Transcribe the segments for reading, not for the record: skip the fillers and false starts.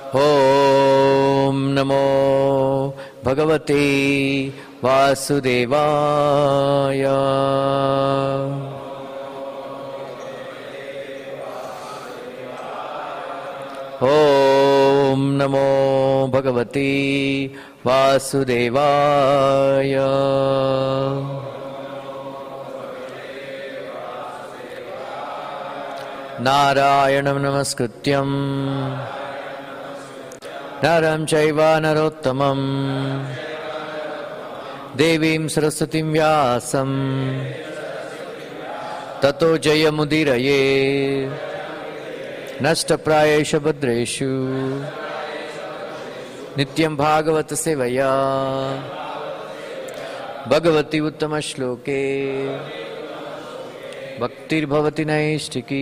ॐ नमो भगवते वासुदेवाय। ॐ नमो भगवते वासुदेवाय। नारायणं नमस्कृत्यं नरं चैव नरोत्तमं देवीं सरस्वतीं व्यासं ततो जयमुदीरये। नष्टप्रायेषु भद्रेषु नित्यं भागवत सेवया Bhagwati उत्तमश्लोके भक्तिर्भवति नैष्ठिकी।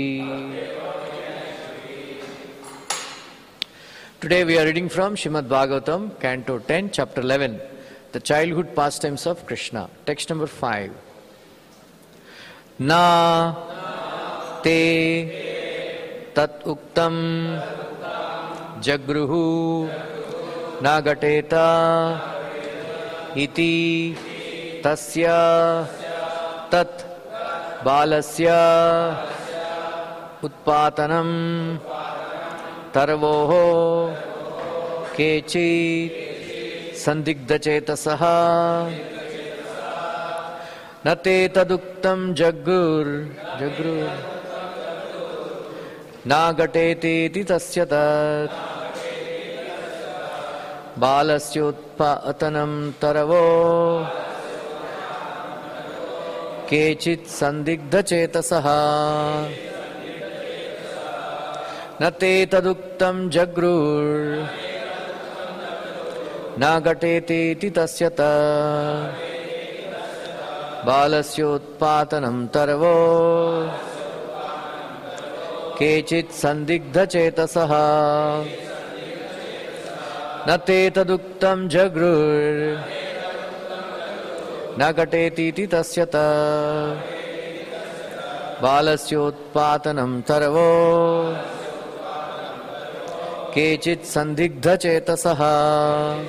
Today we are reading from Srimad Bhagavatam, Canto 10, Chapter 11, the childhood pastimes of Krishna. Text number 5. Na te tat uktam jagruhu nagateta iti tasya tat balasya utpatanam tarvoho kechit sandigdhachetasah nate taduktam jagur nagateti tasya tat balasyotpatanam taravo kechit sandigdhachetasah nate taduktam jagrur nagateti tasya tat balasyotpatanam tarvo kechit sandigdhachetasah nate taduktam jagrur nagateti tasya tat balasyotpatanam tarvo kechit sandigdhachetasah.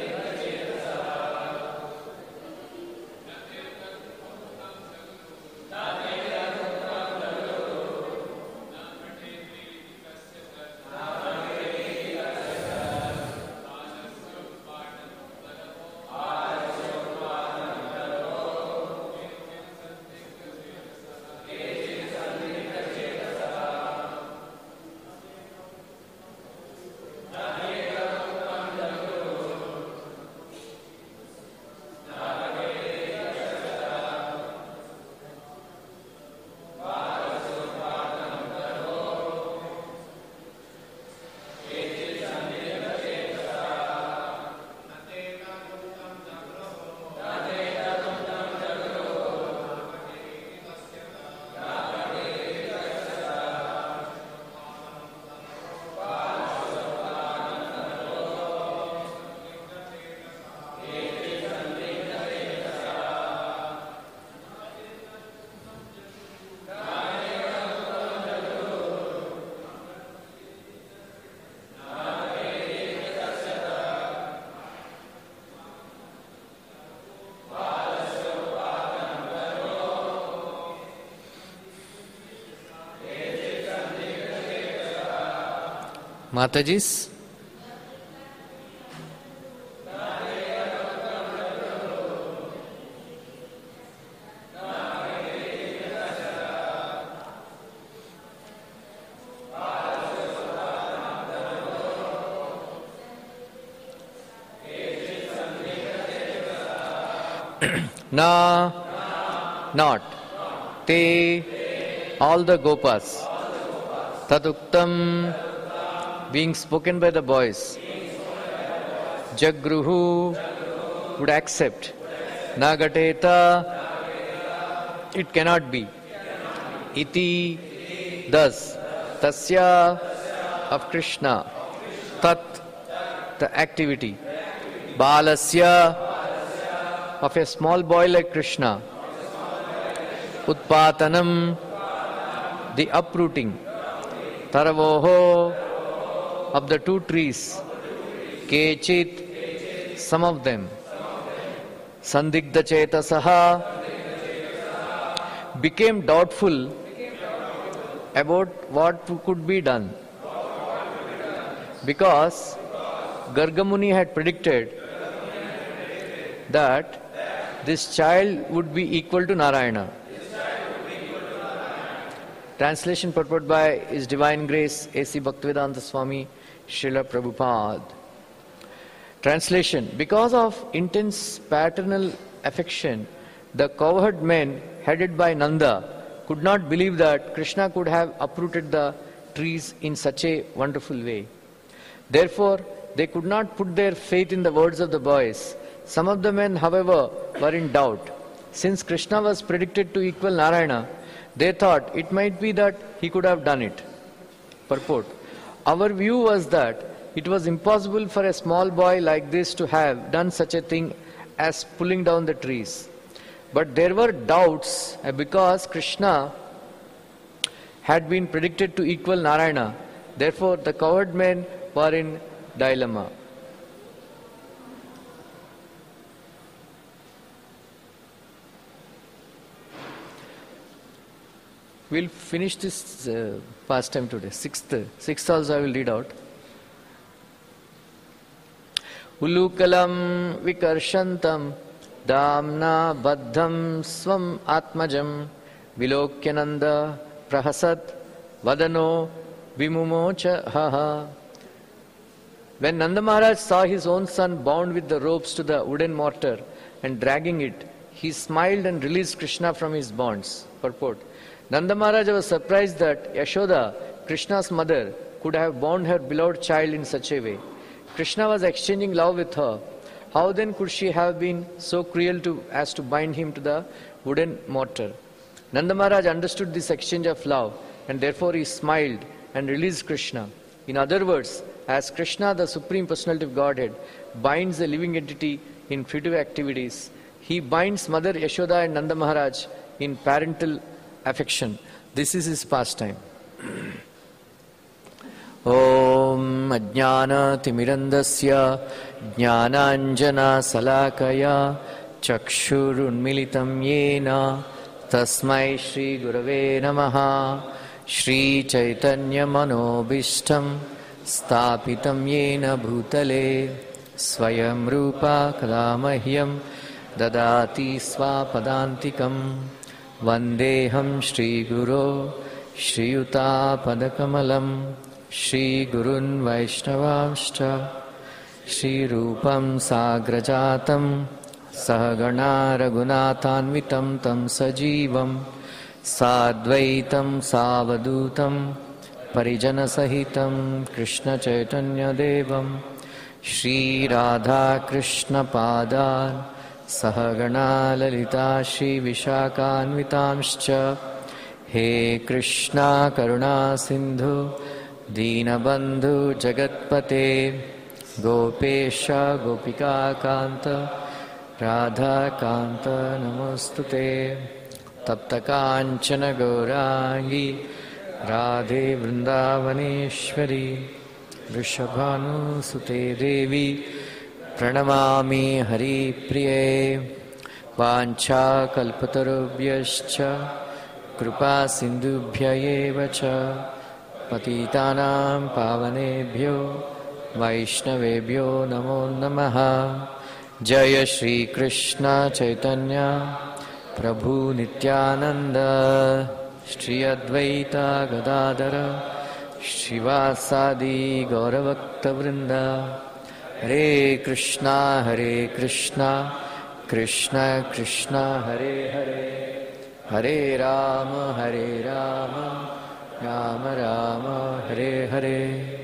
Matajis. Na, not. Te, all the gopas. Taduktam, being spoken by the boys. Jagruhu, would accept. Nagateta, it cannot be. Iti, thus. Tasya, of Krishna. Tat, the activity. Balasya, of a small boy like Krishna. Utpatanam, the uprooting. Taravoho, of the two trees, Kechit, some of them, Sandigdha Chetasaha, became doubtful about what could be done. Because Gargamuni had predicted that this child would be equal to Narayana. Translation purport by His Divine Grace A.C. Bhaktivedanta Swami Srila Prabhupada. Translation: because of intense paternal affection, the cowherd men headed by Nanda could not believe that Krishna could have uprooted the trees in such a wonderful way. Therefore, they could not put their faith in the words of the boys. Some of the men, however, were in doubt. Since Krishna was predicted to equal Narayana, they thought it might be that he could have done it. Purport: our view was that it was impossible for a small boy like this to have done such a thing as pulling down the trees. But there were doubts because Krishna had been predicted to equal Narayana. Therefore, the cowherd men were in dilemma. We'll finish this pastime today. Sixth also I will read out. Ulukalam vikarshantam damna baddham swam atmajam vilokyananda prahasat vadano vimumocha haha. When Nanda Maharaj saw his own son bound with the ropes to the wooden mortar and dragging it, he smiled and released Krishna from his bonds. Purport: Nanda Maharaj was surprised that Yashoda, Krishna's mother, could have bound her beloved child in such a way. Krishna was exchanging love with her. How then could she have been so cruel as to bind him to the wooden mortar? Nanda Maharaj understood this exchange of love, and therefore he smiled and released Krishna. In other words, as Krishna, the Supreme Personality of Godhead, binds a living entity in fruitive activities, he binds Mother Yashoda and Nanda Maharaj in parental affection. This is his pastime. Om Ajnana Timirandasya Jnananjana Salakaya Chakshurunmilitam Yena Tasmai Shri Gurave Namaha Shri Chaitanya Manobishtam Stapitam Yena Bhutale Swayam Rupa Kadamahyam Dadati Swapadantikam Vandeham Shri Guru Shri Yuta Padakamalam Shri Gurun Vaishnavamshcha Shri Rupam Sagrajatam Sahagana Raghunathanvitam Tam Sajivam Sadvaitam Savadutam Parijana Sahitam Krishna Chaitanya Devam Shri Radha Krishna Padan Sahagana Lalita Shri Vishakhanvitamscha He Krishna Karuna Sindhu Deenabandhu Jagatpate Gopesha Gopika Kanta Radha Kanta Namostute Tapta Kanchana Gaurangi Radhe Vrindavaneshwari Vrishabhanu Sute Devi Pranamami Hari Priye Vancha Kalpatarubhyascha Kripa Sindhubhya Evacha Patitanam Pavanebhyo Vaishnavebhyo Namo Namaha Jaya Shri Krishna Chaitanya Prabhu Nityananda Shri Advaita Gadadara Shivasadi Gauravakta Vrinda Hare Krishna Krishna Krishna Hare Hare Hare Rama Rama Rama Hare Hare.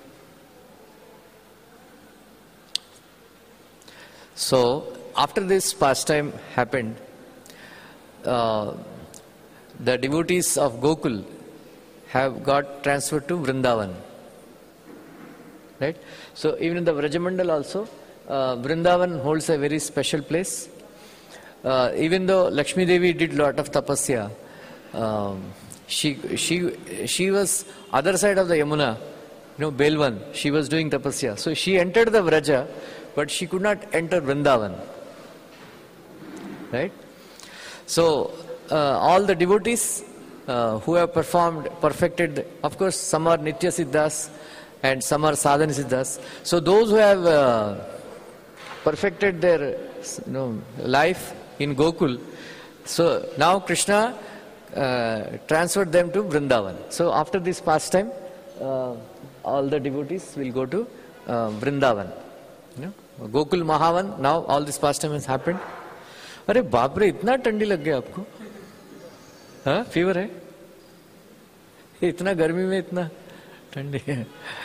So, after this pastime happened, the devotees of Gokul have got transferred to Vrindavan. Right? So, even in the Vrajamandal also, Vrindavan holds a very special place. Even though Lakshmi Devi did lot of tapasya, she was other side of the Yamuna, Belwan, she was doing tapasya. So she entered the Vraja, but she could not enter Vrindavan. Right? So all the devotees who have perfected, of course, some are Nitya Siddhas and some are Sadhana Siddhas. So those who have perfected their life in Gokul, so now Krishna transferred them to Vrindavan. So after this pastime, all the devotees will go to Vrindavan. Gokul Mahavan, now all this pastime has happened. अरे बाप रे, इतना ठंडी लग गया आपको? हाँ, fever है? इतना गर्मी में इतना ठंडी है.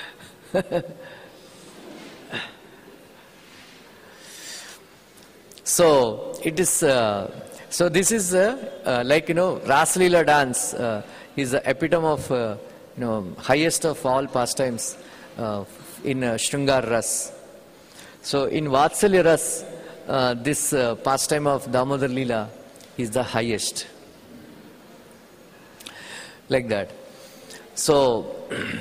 So it is. So this is like Ras Leela dance is the epitome of highest of all pastimes in Shringar Ras. So in Vatsalya Ras, this pastime of Damodar Leela is the highest. Like that. So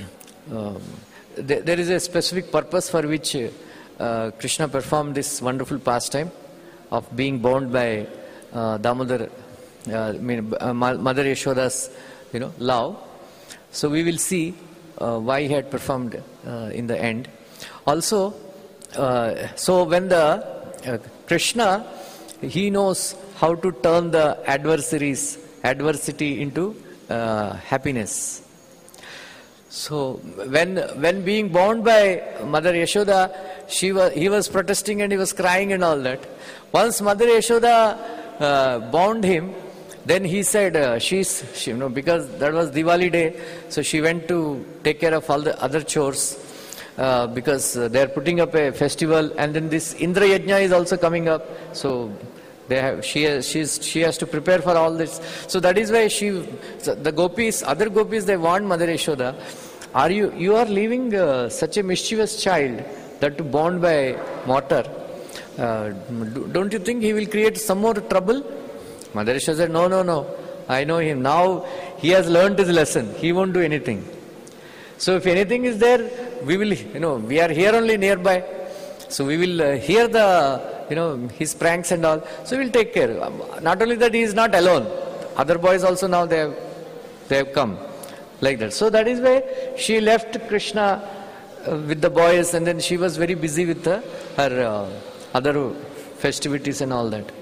there is a specific purpose for which Krishna performed this wonderful pastime of being bound by Damodar, Mother Yashoda's love. So we will see why he had performed in the end. Also, so when the Krishna, he knows how to turn the adversity into happiness. So when being bound by Mother Yashoda, he was protesting and he was crying and all that. Once Mother Yashoda bound him, then he said, because that was Diwali day, so she went to take care of all the other chores. Because they are putting up a festival, and then this Indra Yajna is also coming up, so she has to prepare for all this. So that is why other gopis, they warned Mother Yashoda, you are leaving such a mischievous child, that to bound by mortar. Don't you think he will create some more trouble? Mother Yashoda said, no, I know him. Now he has learned his lesson. He won't do anything. So if anything is there, we will, we are here only nearby. So we will hear his pranks and all. So we will take care. Not only that, he is not alone. Other boys also now they have come. Like that. So that is why she left Krishna with the boys, and then she was very busy with her other festivities and all that.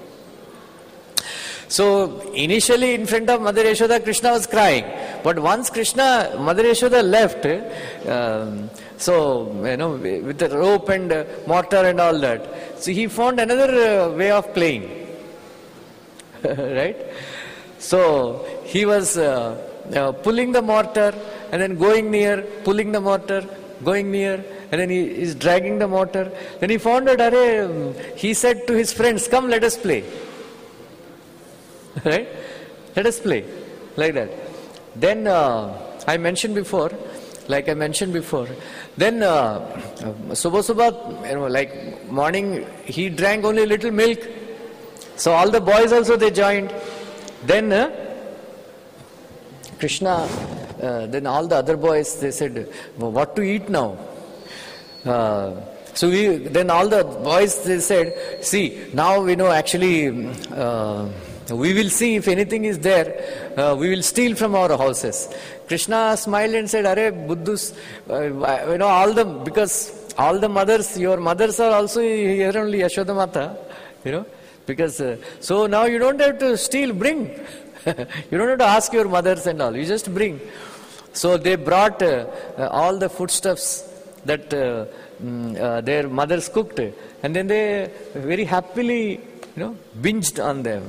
So initially in front of Mother Yashoda, Krishna was crying. But once Mother Yashoda left, with the rope and mortar and all that, so he found another way of playing. Right? So he was pulling the mortar and then going near, pulling the mortar, going near, and then he is dragging the mortar. Then he found that, he said to his friends, come, let us play. Right? Let us play. Like that. Then I mentioned before, then Subha, like morning, he drank only a little milk. So all the boys also, they joined. Then Krishna, then all the other boys, they said, what to eat now? Then all the boys, they said, see, now actually, we will see if anything is there, we will steal from our houses. Krishna smiled and said, Arey Buddhus, because all the mothers, your mothers are also here only, Yashoda Mata, because, so now you don't have to steal, bring. You don't have to ask your mothers and all, you just bring. So they brought all the foodstuffs that their mothers cooked, and then they very happily, binged on them.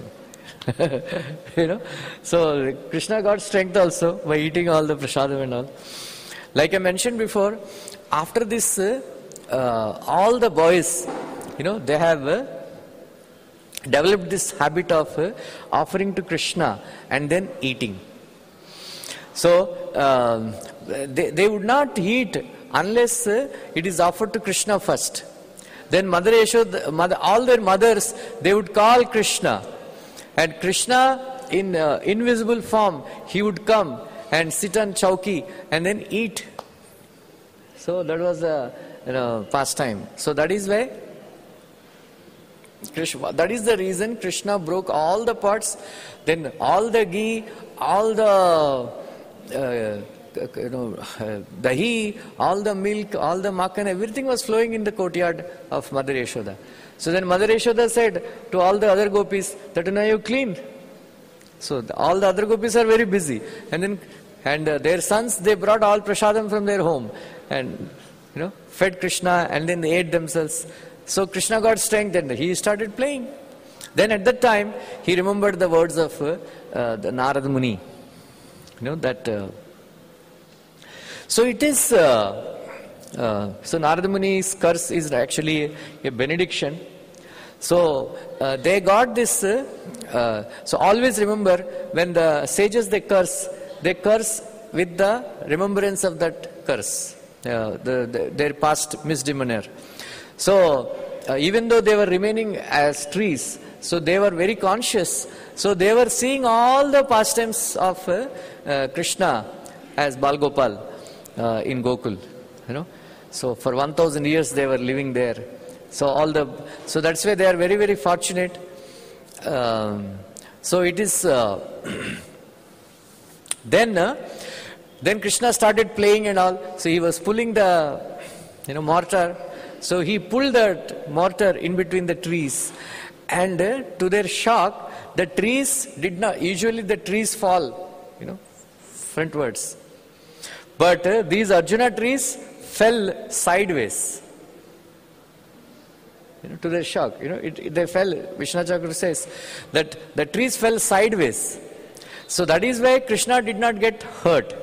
So Krishna got strength also by eating all the prasadam and all. Like I mentioned before, after this, all the boys, they have developed this habit of offering to Krishna and then eating. So they would not eat unless it is offered to Krishna first. Then Mother Yashoda, all their mothers, they would call Krishna. And Krishna, in invisible form, he would come and sit on chauki and then eat So that was a pastime. So that is why Krishna, that is the reason Krishna broke all the pots, then all the ghee, all the dahi, all the milk, all the makhan, everything was flowing in the courtyard of Mother Yashoda. So then Mother Yashoda said to all the other gopis that now you cleaned. So all the other gopis are very busy, and their sons, they brought all prasadam from their home and fed Krishna, and then they ate themselves. So Krishna got strength and he started playing. Then at that time he remembered the words of the Narada Muni. So it is. So Narada Muni's curse is actually a benediction. So they got this. So always remember, when the sages they curse with the remembrance of that curse, their past misdemeanor. So even though they were remaining as trees, so they were very conscious. So they were seeing all the pastimes of Krishna as Balgopal in Gokul. So for 1000 years they were living there. So that's why they are very, very fortunate. So it is then Krishna started playing and all. So he was pulling the mortar. So he pulled that mortar in between the trees, and to their shock, the trees did not. Usually the trees fall, frontwards. But these Arjuna trees fell sideways. To their shock, they fell. Vishnacharya says that the trees fell sideways. So that is why Krishna did not get hurt.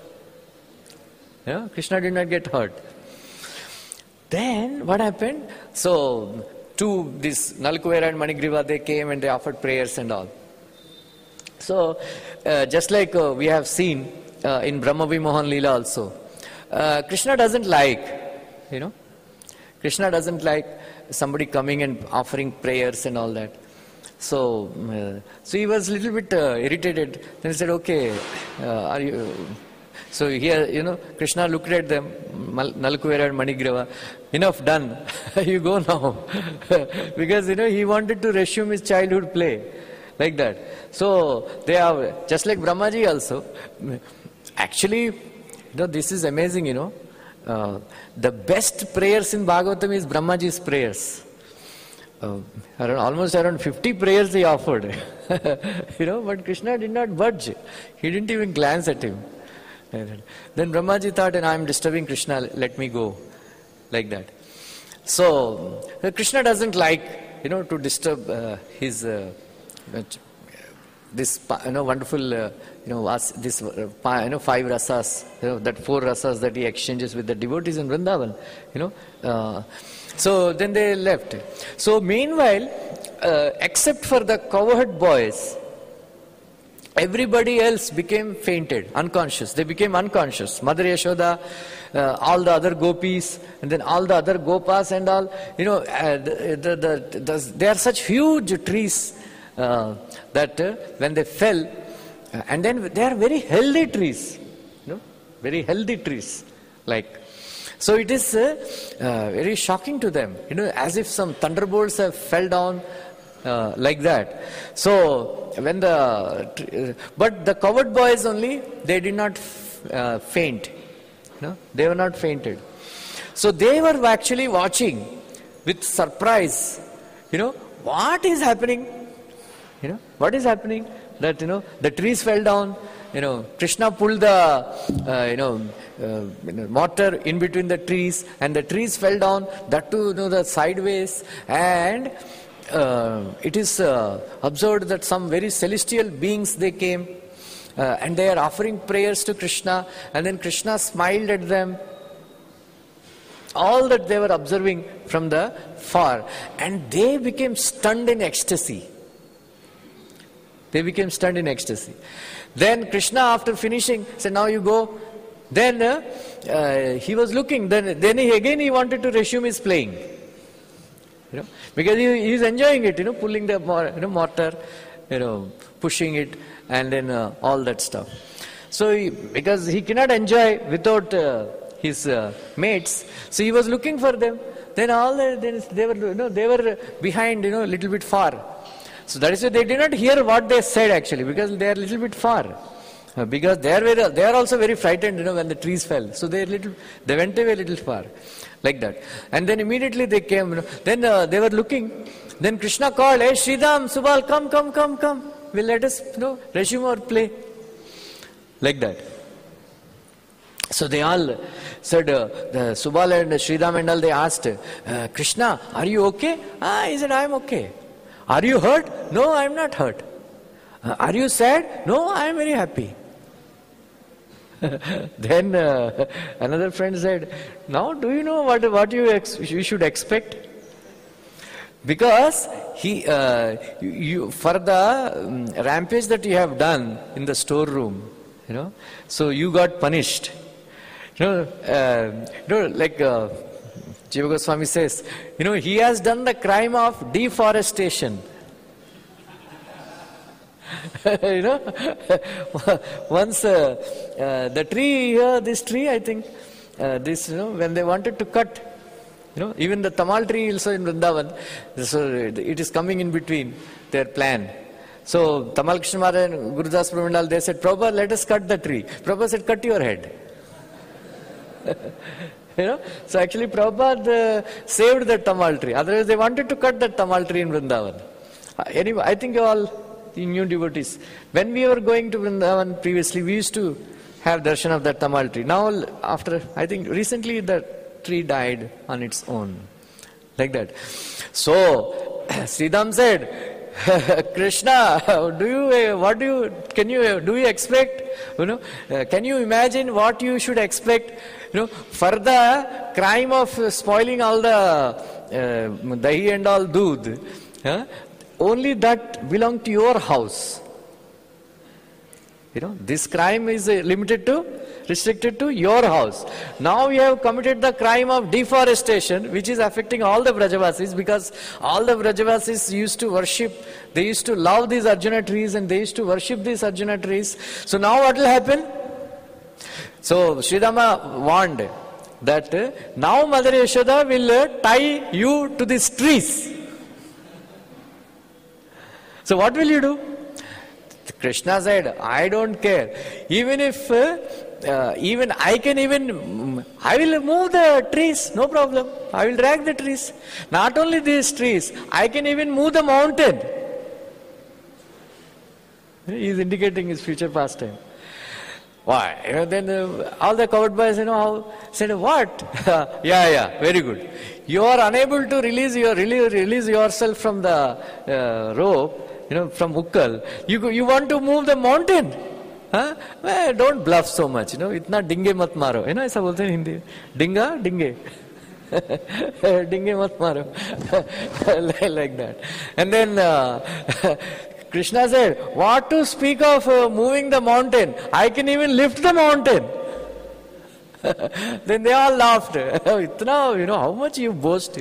Krishna did not get hurt. Then what happened? So to this Nalkuvera and Manigriva, they came and they offered prayers and all. So just like we have seen in Brahma Vimohan Leela also, Krishna doesn't like, Krishna doesn't like somebody coming and offering prayers and all that. So he was a little bit irritated. Then he said, okay, are you... So here, Krishna looked at them, Nalkuvera and Manigriva, enough done, you go now. Because, he wanted to resume his childhood play, like that. So they are, just like Brahmaji also. Actually, this is amazing, the best prayers in Bhagavatam is Brahmaji's prayers. Almost around 50 prayers he offered. But Krishna did not budge. He didn't even glance at him. Then Brahmaji thought, and I am disturbing Krishna, let me go. Like that. So Krishna doesn't like, to disturb his this wonderful this 5 rasas, that 4 rasas that he exchanges with the devotees in Vrindavan. So then they left. So meanwhile, except for the cowherd boys, everybody else became fainted, unconscious. They became unconscious. Mother Yashoda, all the other gopis, and then all the other gopas and all. They are such huge trees that when they fell, and then they are very healthy trees. Very healthy trees. So it is very shocking to them. As if some thunderbolts have fell down. Like that. So when but the cowherd boys only, they did not faint. They were not fainted. So they were actually watching with surprise. What is happening? What is happening? That the trees fell down. Krishna pulled the mortar in between the trees, and the trees fell down. That too, the sideways. And it is observed that some very celestial beings they came, and they are offering prayers to Krishna, and then Krishna smiled at them. All that they were observing from the far, and they became stunned in ecstasy. They became stunned in ecstasy. Then Krishna, after finishing, said, now you go. Then he was looking, then he wanted to resume his playing. Because he is enjoying it, pulling the mortar, pushing it, and then all that stuff. So because he cannot enjoy without his mates. So he was looking for them. Then they were, they were behind, a little bit far. So that is why they did not hear what they said actually, because they are a little bit far. Because they are also very frightened, when the trees fell. So they went away a little far, like that. And then immediately they came. Then they were looking. Then Krishna called, "Hey, Sridham, Subal, come. Will let us, resume our play." Like that. So they all said, Subal and Sridham and all, they asked, "Krishna, are you okay?" He said, "I am okay." "Are you hurt?" "No, I am not hurt." "Are you sad?" "No, I am very happy." Then another friend said, "Now do you know what you should expect? Because you for the rampage that you have done in the storeroom, so you got punished. Like Jiva Goswami says, he has done the crime of deforestation." Once the tree here, this tree, I think, when they wanted to cut, even the tamal tree also in Vrindavan, so it is coming in between their plan. So Tamal Krishna Maharaj and Gurudas Prabhupada, they said, "Prabhupada, let us cut the tree." Prabhupada said, "Cut your head." So actually Prabhupada saved the tamal tree. Otherwise they wanted to cut that tamal tree in Vrindavan. Anyway, I think you all new devotees, when we were going to Vrindavan previously, we used to have darshan of that tamal tree. Now after, I think recently the tree died on its own. Like that. So Sridham said, "Krishna, do you expect, can you imagine what you should expect, for the crime of spoiling all the dahi and all doodh, only that belong to your house. This crime is restricted to your house. Now you have committed the crime of deforestation, which is affecting all the Brajavasis, because all the Brajavasis used to worship, they used to love these Arjuna trees and they used to worship these Arjuna trees. So now what will happen?" So Sridhama warned that now Mother Yashoda will tie you to these trees. So what will you do? Krishna said, "I don't care. Even if I will move the trees, no problem. I will drag the trees. Not only these trees, I can even move the mountain." He is indicating his future pastime. Why? Then all the coward boys, said, "What?" Yeah, very good. You are unable to release yourself from the rope, from Ukkal. You want to move the mountain? Well, don't bluff so much, itna dinge mat maro. ऐसा बोलते हैं Hindi. Dinga, dinge. Dinge mat maro. Like that. And then Krishna said, "What to speak of moving the mountain? I can even lift the mountain." Then they all laughed. Itna, how much you boast,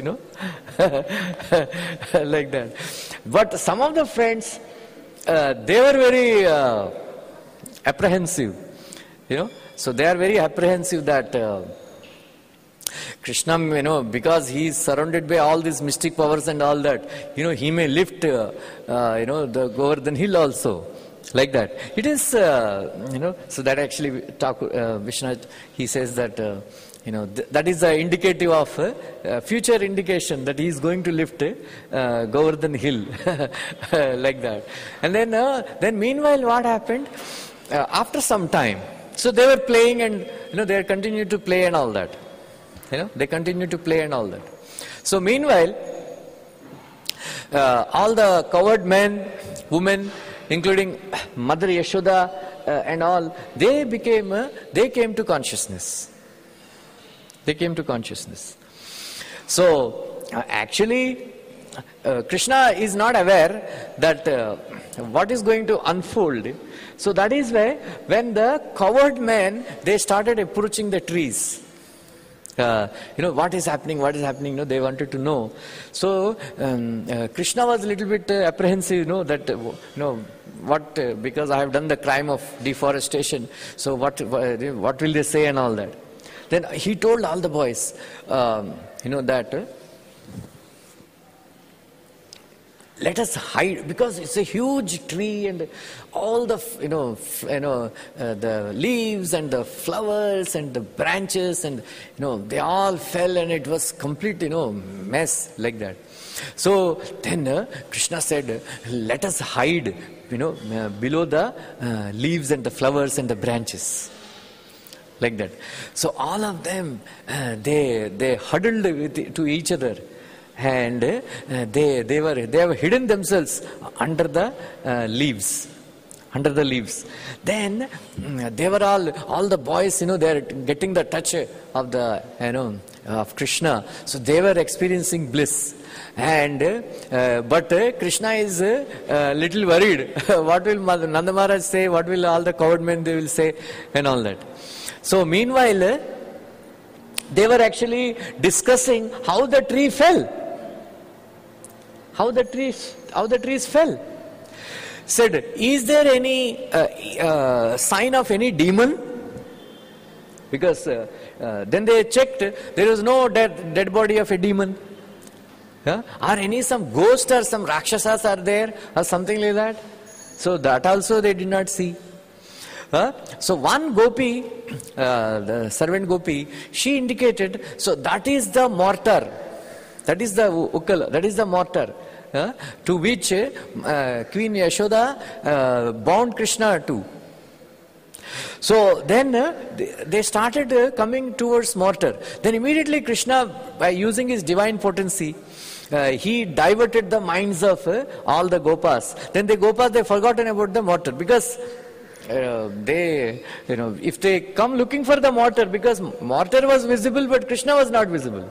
like that. But some of the friends, they were very apprehensive, So they are very apprehensive that Krishna, because he is surrounded by all these mystic powers and all that, he may lift, the Govardhan hill also. Like that. It is, so that actually Vishwanath, he says that, that is the indicative of future indication that he is going to lift Govardhan hill. Like that. And then meanwhile what happened? After some time, so they were playing and, they continued to play and all that. They continued to play and all that. So meanwhile, all the coward men, women, including Mother Yashoda and all, they came to consciousness. They came to consciousness. So actually, Krishna is not aware that what is going to unfold. So that is why when the coward men, they started approaching the trees. What is happening, they wanted to know. So Krishna was a little bit apprehensive, that because I have done the crime of deforestation, so what will they say and all that. Then he told all the boys, that let us hide, because it's a huge tree and all the the leaves and the flowers and the branches and they all fell and it was complete mess like that. So then Krishna said, let us hide below the leaves and the flowers and the branches. Like that. So all of them they huddled to each other, and they have hidden themselves under the leaves. Under the leaves. Then they were all the boys, they are getting the touch of the of Krishna. So they were experiencing bliss. And but Krishna is little worried. What will Nanda Maharaj say? What will all the coward men they will say, and all that. So meanwhile, they were actually discussing how the tree fell. How the trees fell. Said, is there any sign of any demon? Because then they checked, there was no dead body of a demon. Are any some ghost or some rakshasas are there or something like that? So that also they did not see. So one gopi, the servant gopi, she indicated, so that is the mortar. That is the ukala, that is the mortar to which Queen Yashoda bound Krishna to. So then they started coming towards mortar. Then immediately Krishna, by using his divine potency, he diverted the minds of all the gopas. Then the gopas, they forgotten about the mortar, because if they come looking for the mortar, because mortar was visible but Krishna was not visible.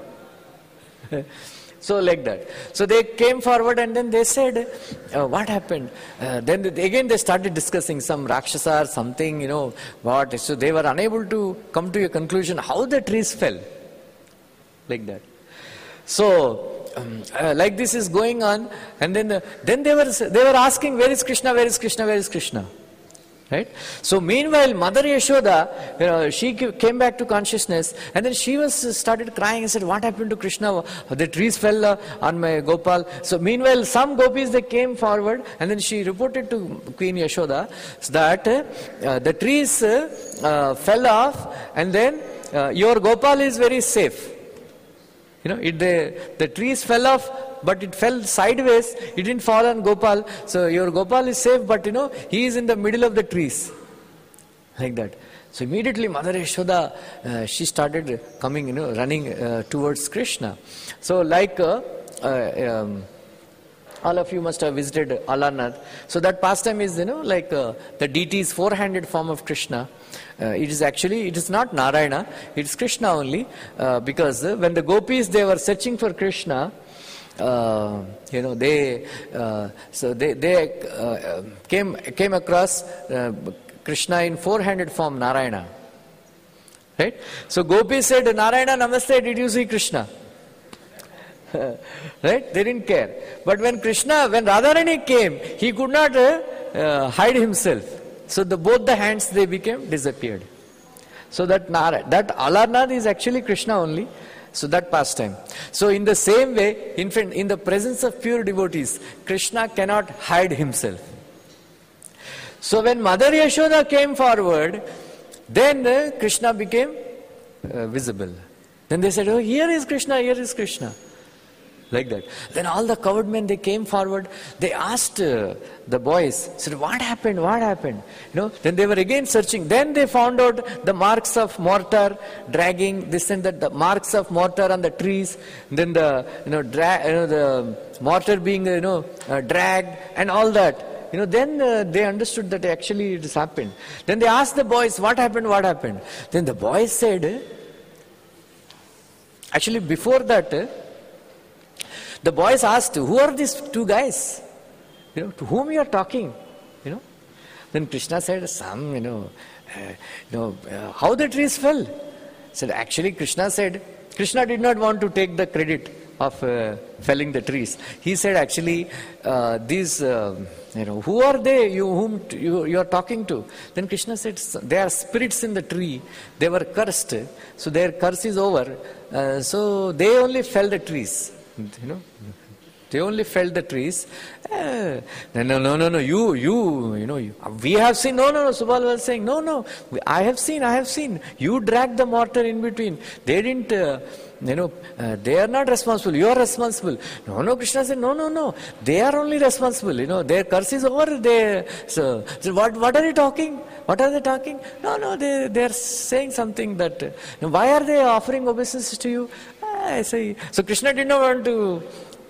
So like that. So they came forward and then they said, what happened? Then again they started discussing some Rakshasa or something, what. So they were unable to come to a conclusion how the trees fell. Like that. So like this is going on, and then they were asking, where is Krishna, where is Krishna, where is Krishna? Right? So meanwhile, Mother Yashoda, she came back to consciousness, and then she started crying and said, what happened to Krishna? The trees fell on my Gopal. So meanwhile, some gopis, they came forward, and then she reported to Queen Yashoda that the trees fell off, and then your Gopal is very safe. The trees fell off, but it fell sideways. It didn't fall on Gopal. So your Gopal is safe, but he is in the middle of the trees. Like that. So immediately Mother Yashoda, she started coming, running towards Krishna. So like all of you must have visited Alarnath. So that pastime is, like the deity's four-handed form of Krishna. It is not Narayana, it is Krishna only, because when the gopis, they were searching for Krishna, they came across Krishna in four-handed form, Narayana. Right? So gopis said, Narayana Namaste, did you see Krishna? Right? They didn't care. But when Radharani came, he could not hide himself. So both the hands, they disappeared. So that Alarnath is actually Krishna only. So that pastime. So in the same way, in the presence of pure devotees, Krishna cannot hide himself. So when Mother Yashoda came forward, then Krishna became visible. Then they said, oh, here is Krishna, here is Krishna. Like that. Then all the coward men, they came forward. They asked the boys, said, what happened? What happened? Then they were again searching. Then they found out the marks of mortar dragging this and that, the marks of mortar on the trees. Then the the mortar being dragged and all that. Then they understood that actually it has happened. Then they asked the boys, what happened? What happened? Then the boys said, actually before that, the boys asked, who are these two guys? To whom you are talking? Then Krishna said, how the trees fell? Said, actually Krishna said, Krishna did not want to take the credit of felling the trees. He said, actually, these, who are they whom you are talking to? Then Krishna said, they are spirits in the tree. They were cursed. So their curse is over. So they only fell the trees. They only felled the trees. No, we have seen. No, Subal was saying, no, I have seen. You dragged the mortar in between. They didn't, they are not responsible. You are responsible. No, Krishna said, no, they are only responsible. Their curse is over. So what are you talking? What are they talking? No, they are saying something that, why are they offering obeisance to you? I say, so Krishna did not want to,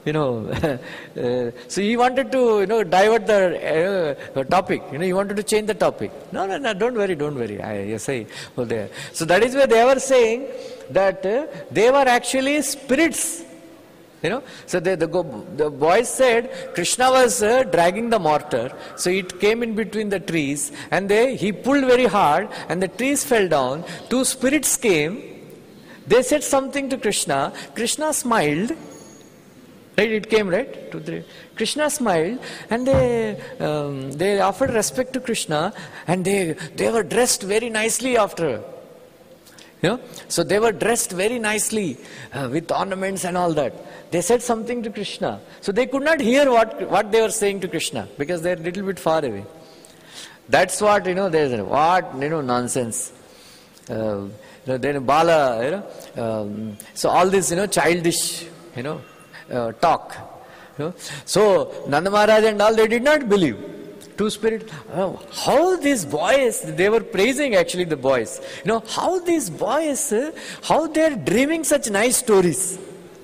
so he wanted to, divert the topic. He wanted to change the topic. No, don't worry. I say, there. So that is where they were saying that they were actually spirits. So the boys said Krishna was dragging the mortar, so it came in between the trees, and he pulled very hard, and the trees fell down. Two spirits came. They said something to Krishna. Krishna smiled. Right, it came, right? Krishna smiled, and they offered respect to Krishna, and they were dressed very nicely after. So they were dressed very nicely with ornaments and all that. They said something to Krishna. So they could not hear what they were saying to Krishna, because they are a little bit far away. That's what, there's what, nonsense. Then Bala, so all this, childish, talk. So Nanda Maharaj and all, they did not believe. Two spirits. How these boys, they were praising actually the boys. How these boys, how they are dreaming such nice stories.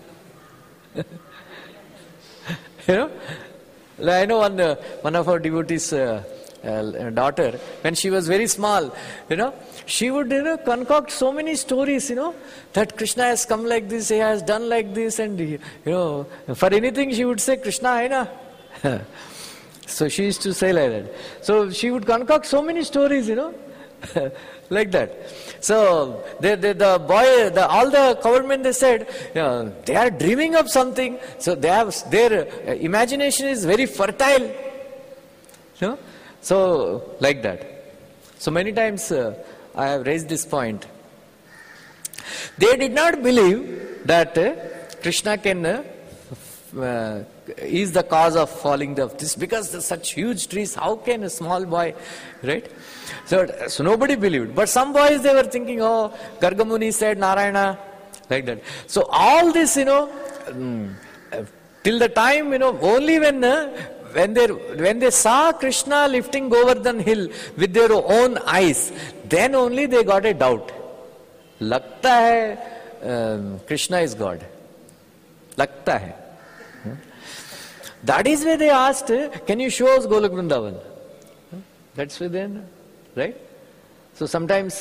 I know one of our devotees' daughter, when she was very small, she would concoct so many stories, that Krishna has come like this, he has done like this, and for anything she would say Krishna hai na. So she used to say like that. So she would concoct so many stories, like that. So all the government, they said, they are dreaming of something. So their imagination is very fertile. So like that. So many times I have raised this point. They did not believe that Krishna can is the cause of falling of this, because such huge trees, how can a small boy, right? So nobody believed. But some boys, they were thinking, Gargamuni said Narayana, like that. So all this, till the time, only when they saw Krishna lifting Govardhan hill with their own eyes, then only they got a doubt. Lagta hai Krishna is God. Lagta hai. That is where they asked, can you show us Golok Vrindavan? That's where then, right? So sometimes,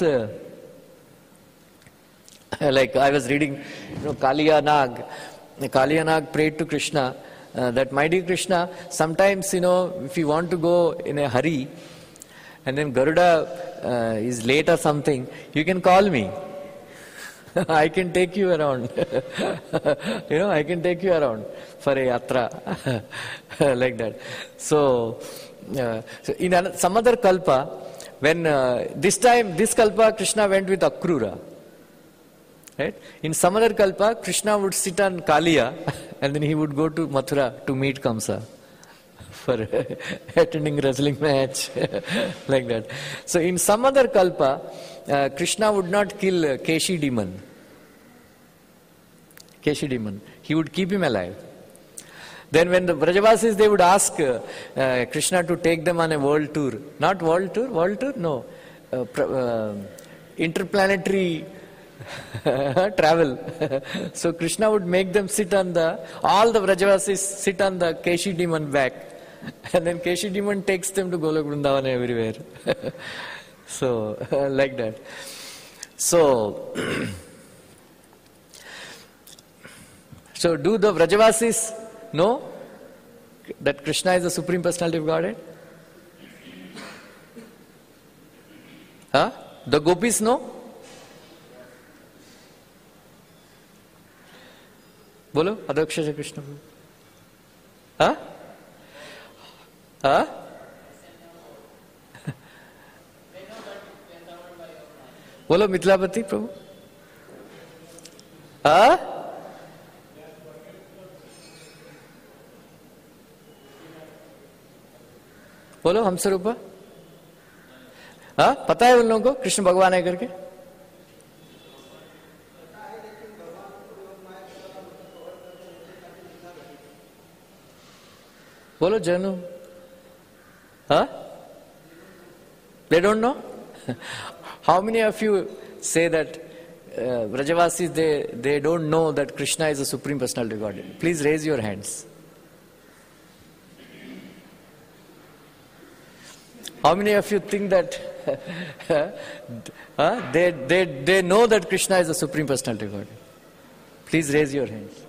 like I was reading, Kaliya Nag prayed to Krishna, that my dear Krishna, sometimes, if you want to go in a hurry, and then Garuda is late or something, you can call me. I can take you around. I can take you around for a yatra. Like that. So in some other kalpa, when this kalpa Krishna went with Akrura. Right? In some other kalpa, Krishna would sit on Kaliya, and then he would go to Mathura to meet Kamsa for attending wrestling match. Like that. So in some other kalpa, Krishna would not kill Keshi demon. He would keep him alive. Then when the Brajavasis, they would ask Krishna to take them on a world tour. Not world tour? No. Interplanetary travel. So Krishna would make them sit on all the Brajavasis sit on the Keshi demon back. And then Keshi demon takes them to Golok Vrindavan everywhere. So, like that. So do the Vrajavasis know that Krishna is the Supreme Personality of Godhead? The gopis know? बोलो अध्यक्ष श्री कृष्ण। हाँ हाँ बोलो मिथिलापति प्रभु। हाँ बोलो हमस्वरूपा। हाँ पता है उन लोगों को कृष्ण भगवान है करके? बोलो जानू। Huh? They don't know? How many of you say that Vrajavasis, they don't know that Krishna is the Supreme Personality of Godhead? Please raise your hands. How many of you think that they know that Krishna is the Supreme Personality of Godhead? Please raise your hands.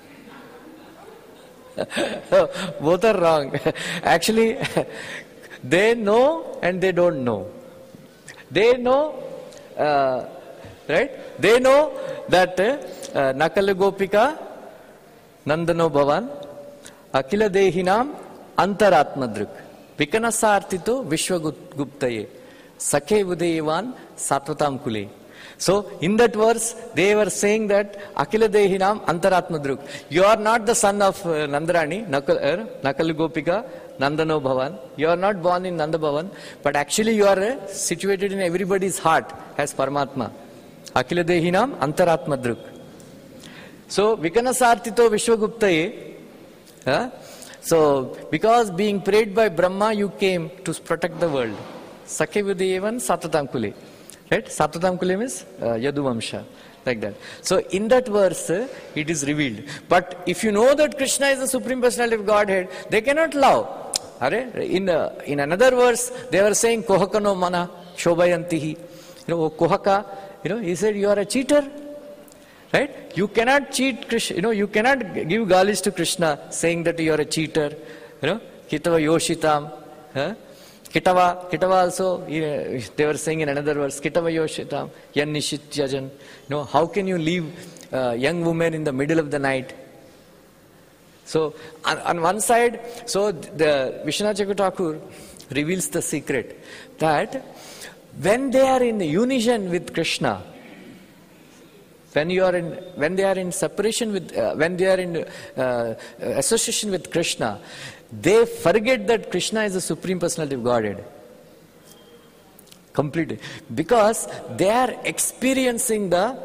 Both are wrong. Actually, they know and they don't know. They know, right? They know that Nakala Gopika Nandano Bhavan Akila Dehinam Antaratmadruk Vikanasartito Vishwaguptaye Sakhe Udayevan Satvatam Kule. So, in that verse, they were saying that Akila Dehinam Antaratmadruk. You are not the son of Nandarani, Nakal Gopika, Nandano Bhavan. You are not born in Nanda Bhavan, but actually you are situated in everybody's heart as Paramatma. Akila Dehinam Antaratmadruk. So, Vikanasartito Vishwaguptaye. So, because being prayed by Brahma, you came to protect the world. Sakhe Udayevan Satvatam Kule. Right? Satvatam Kule means Yaduvamsha. Like that. So in that verse, it is revealed. But if you know that Krishna is the Supreme Personality of Godhead, they cannot love. In another verse, they were saying, Kohakano mana shobhayantihi. Kohaka, he said, you are a cheater. Right? You cannot cheat Krishna. You cannot give galis to Krishna saying that you are a cheater. Kitava yoshitam. Kitava also, they were saying in another verse, Kitava Yoshitam, Yan Nishityajan. How can you leave a young woman in the middle of the night? So, on one side, so the Vishwanath Chakravarti Thakur reveals the secret that when they are in unison with Krishna, when they are in separation with, when they are in association with Krishna, they forget that Krishna is the Supreme Personality of Godhead. Completely. Because they are experiencing the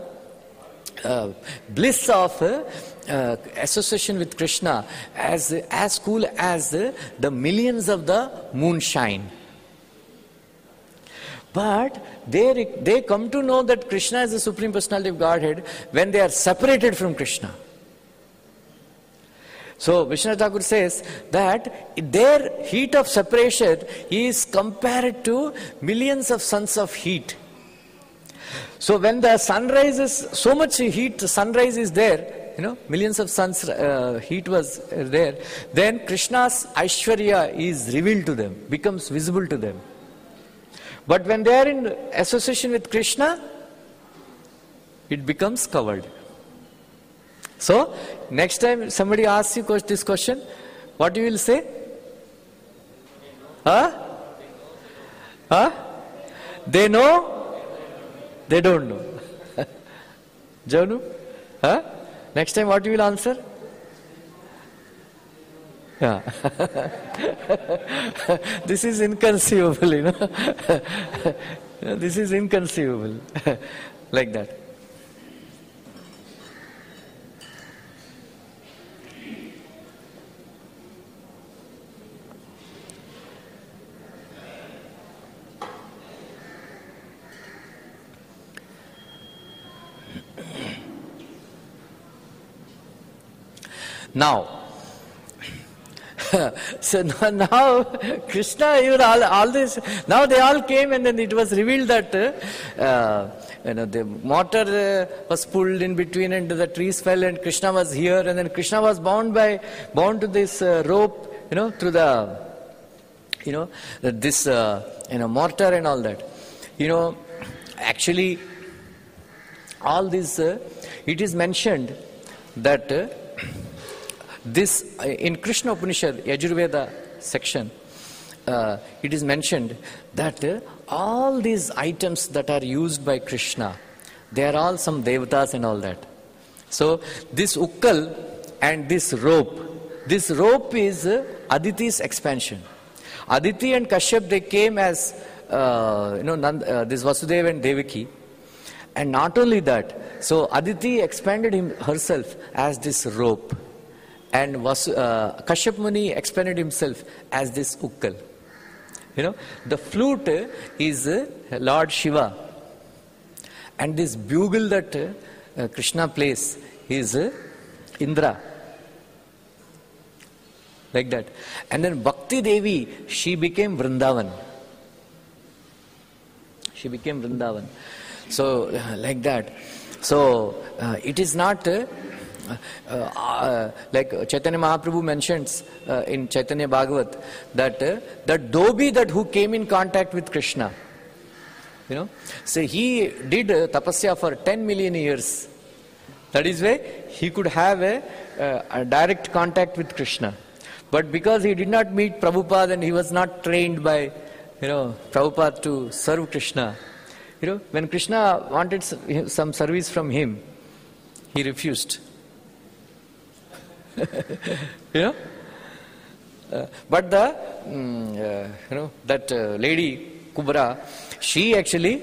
bliss of association with Krishna as cool as the millions of the moonshine. But they come to know that Krishna is the Supreme Personality of Godhead when they are separated from Krishna. So Vishwanath Thakur says that their heat of separation is compared to millions of suns of heat. So when the sun rises, so much heat, the sunrise is there, millions of suns heat was there, then Krishna's Aishwarya is revealed to them, becomes visible to them. But when they are in association with Krishna, it becomes covered. So, next time somebody asks you this question, what you will say? They know? They don't know. Janu? Next time what you will answer? Yeah. This is inconceivable, This is inconceivable. Like that. Now, so now Krishna, all this, now they all came and then it was revealed that the mortar was pulled in between and the trees fell and Krishna was here and then Krishna was bound to this rope, through the, this, mortar and all that. Actually, all this, it is mentioned that This in Krishna Upanishad, Yajurveda section, it is mentioned that all these items that are used by Krishna, they are all some devatas and all that. So this ukkal and this rope is Aditi's expansion. Aditi and Kashyap, they came as this Vasudeva and Devaki. And not only that, so Aditi expanded herself as this rope, and Kashyap Muni expanded himself as this ukkal. The flute is Lord Shiva, and this bugle that Krishna plays is Indra. Like that. And then Bhakti Devi, she became Vrindavan. So, like that. So, it is not like Chaitanya Mahaprabhu mentions in Chaitanya Bhagavat that that Dobi that who came in contact with Krishna, so he did tapasya for 10 million years. That is why he could have a direct contact with Krishna. But because he did not meet Prabhupada and he was not trained by Prabhupada to serve Krishna, when Krishna wanted some service from him, he refused. But that lady Kubra, she actually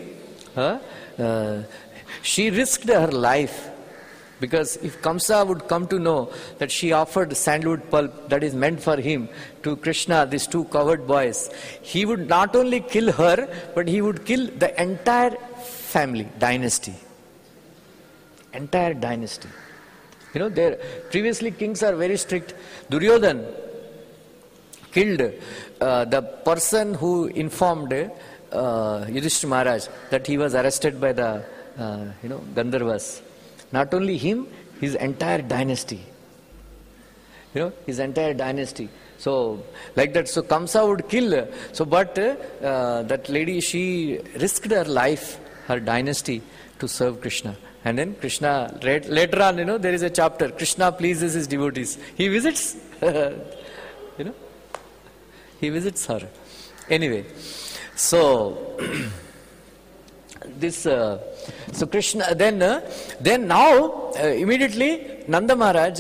she risked her life, because if Kamsa would come to know that she offered sandalwood pulp that is meant for him to Krishna, these two cowherd boys, he would not only kill her, but he would kill the entire family, dynasty. Entire dynasty. Previously kings are very strict. Duryodhan killed the person who informed Yudhishthira Maharaj that he was arrested by the Gandharvas. Not only him, his entire dynasty. His entire dynasty. So, like that, so Kamsa would kill. So, but that lady, she risked her life, her dynasty, to serve Krishna. And then Krishna, later on, there is a chapter, Krishna pleases his devotees. He visits, he visits her. Anyway, so this, so Krishna, then now, immediately, Nanda Maharaj,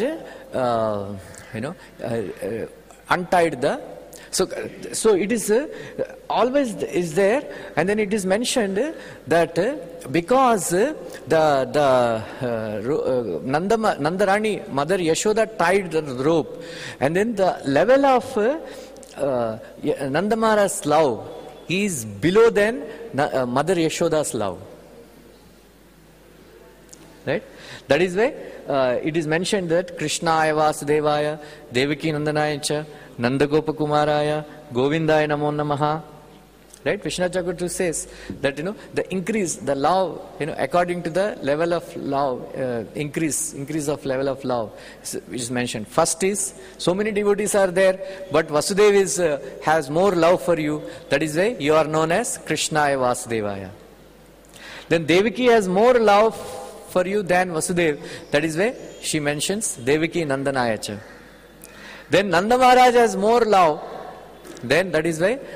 untied the, so it is always is there, and then it is mentioned that because Nandarani, Mother Yashoda tied the rope, and then the level of Nanda Maharaj's love is below than Mother Yashoda's love. Right? That is why it is mentioned that Krishnaya Vasudevaya, Devaki Nandanaya cha, Nandagopa Kumaraya, Govindaya Namo Namaha. Right? Vishnu Chakravarti says that the increase, the love, according to the level of love, increase of level of love, which is mentioned. First is, so many devotees are there, but Vasudeva has more love for you. That is why you are known as Krishnaya Vasudevaya. Then Devaki has more love for you than Vasudeva. That is why she mentions Devaki Nandanaya cha. Then Nanda Maharaj has more love. Then that is why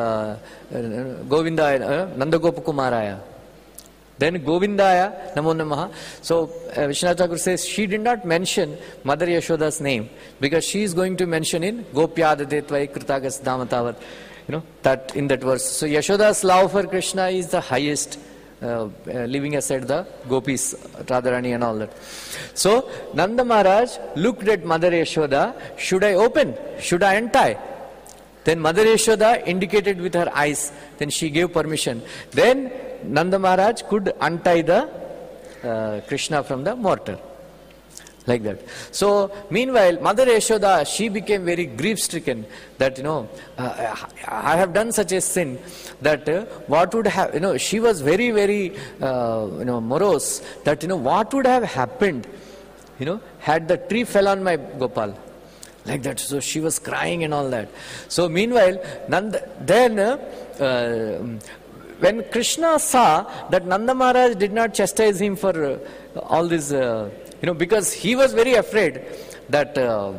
Govindaya, Nandagopa Kumaraya. Then Govindaya Namo Namaha. So Vishnu Thakur says she did not mention Mother Yashoda's name, because she is going to mention in Gopyadate Tvai Kritagas Damatavat, that in that verse. So Yashoda's love for Krishna is the highest, leaving aside the gopis, Radharani and all that. So Nanda Maharaj looked at Mother Yashoda, should I open? Should I untie? Then Mother Yashoda indicated with her eyes. Then she gave permission. Then Nanda Maharaj could untie the Krishna from the mortar. Like that. So, meanwhile, Mother Yashoda, she became very grief-stricken that, I have done such a sin that what would have, she was very, very, morose that, what would have happened, had the tree fell on my Gopal. Like that. So she was crying and all that. So meanwhile, when Krishna saw that Nanda Maharaj did not chastise him for all this because he was very afraid that,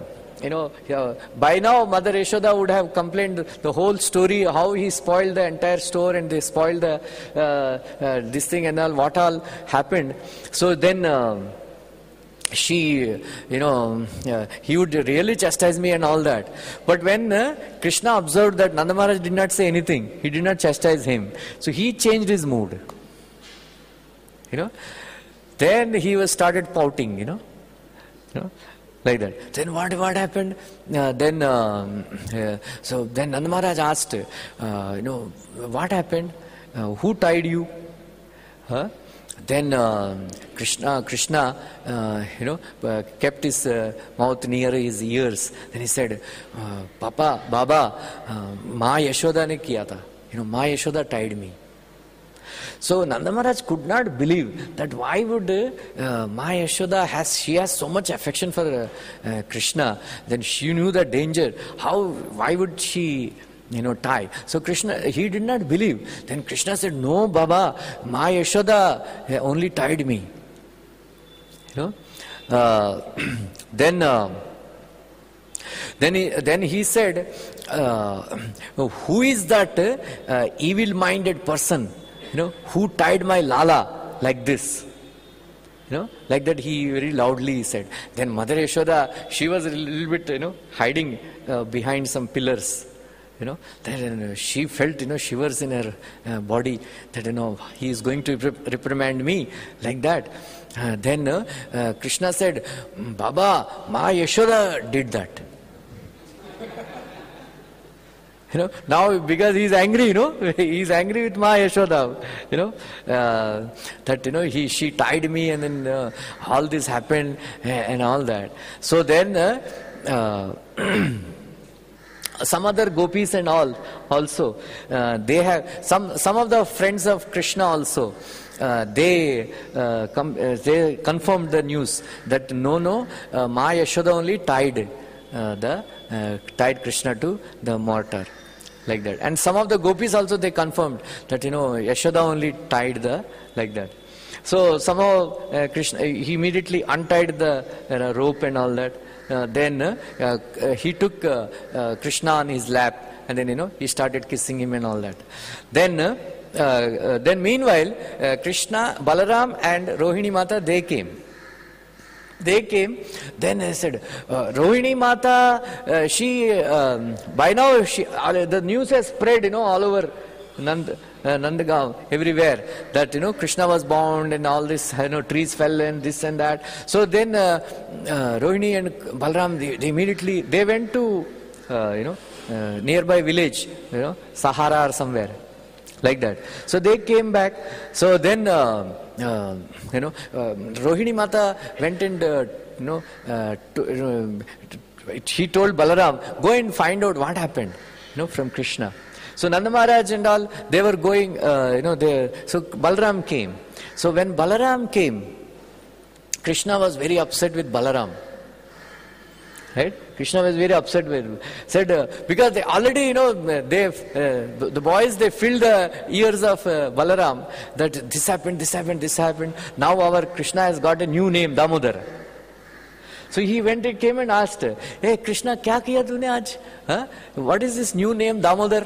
by now Mother Yashoda would have complained the whole story, how he spoiled the entire store and they spoiled the this thing and all, what all happened. So then he would really chastise me and all that. But when Krishna observed that Nanda Maharaj did not say anything, he did not chastise him, so he changed his mood. Then he was started pouting, like that. Then what happened? So then Nanda Maharaj asked, what happened? Who tied you? Then Krishna, kept his mouth near his ears. Then he said, Papa, Baba, Ma Yashoda ne kiya tha. Ma Yashoda tied me. So Nanda Maharaj could not believe that why would Ma Yashoda she has so much affection for Krishna. Then she knew the danger. Why would she tie? So Krishna, he did not believe. Then Krishna said, no Baba, Ma Yashoda only tied me. Then he said, who is that evil-minded person, who tied my Lala like this? Like that he very loudly said. Then Mother Yashoda, she was a little bit, hiding behind some pillars. Then she felt, shivers in her body that, he is going to reprimand me like that. Then Krishna said, Baba, Ma Yashoda did that. Now because he is angry, he is angry with Ma Yashoda, that, she tied me and then all this happened and all that. So then some other gopis and all also, they have some of the friends of Krishna also, they confirmed the news that no, Ma Yashoda only tied Krishna to the mortar, like that. And some of the gopis also, they confirmed that Yashoda only tied like that. So somehow Krishna, he immediately untied the rope and all that. Then he took Krishna on his lap, and then he started kissing him and all that. Then meanwhile Krishna, Balaram and Rohini Mata, they came. Then I said, Rohini Mata, by now the news has spread, all over Nandagaon, everywhere, that Krishna was bound and all this, trees fell and this and that. So then Rohini and Balaram, they immediately went to nearby village, Sahara or somewhere, like that. So they came back. So then Rohini Mata went and he told Balaram, go and find out what happened from Krishna. So Nanda Maharaj and all, they were going, so Balaram came. So when Balaram came, Krishna was very upset with Balaram. Right? Krishna was very upset with him. Said, because they already, the boys, they filled the ears of Balaram that this happened. Now our Krishna has got a new name, Damodar. So he came and asked, hey Krishna, kya kiya tune aaj? What is this new name, Damodar?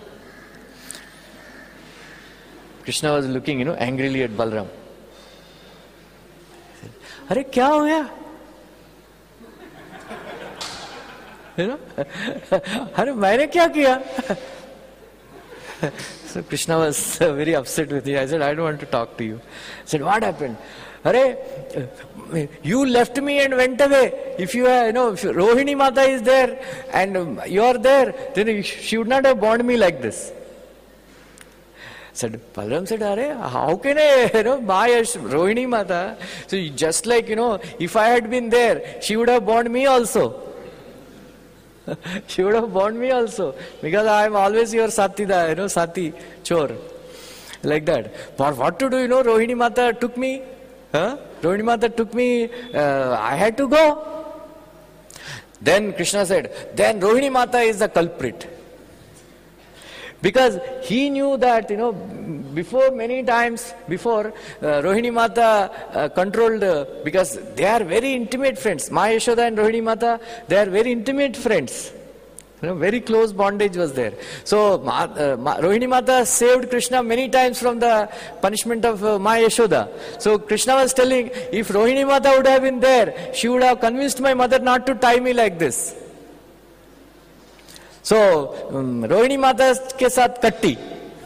Krishna was looking, angrily at Balaram. Arey, kya ho gaya? Arey, maine kya kiya? So Krishna was very upset with me. I said, I don't want to talk to you. I said, what happened? Arey, you left me and went away. If if Rohini Mata is there and you are there, then she would not have borne me like this. Said, Balaram said, how can buy Rohini Mata? So just like, if I had been there, she would have borne me also. She would have borne me also. Because I am always your Satida, Sati, Chor. Like that. But what to do, Rohini Mata took me. Rohini Mata took me, I had to go. Then Krishna said, then Rohini Mata is the culprit. Because he knew that, before many times before, Rohini Mata controlled, because they are very intimate friends. Ma Yashoda and Rohini Mata, they are very intimate friends. Very close bondage was there. So Rohini Mata saved Krishna many times from the punishment of Ma Yashoda. So Krishna was telling, if Rohini Mata would have been there, she would have convinced my mother not to tie me like this. So Rohini Mata ke saath katti.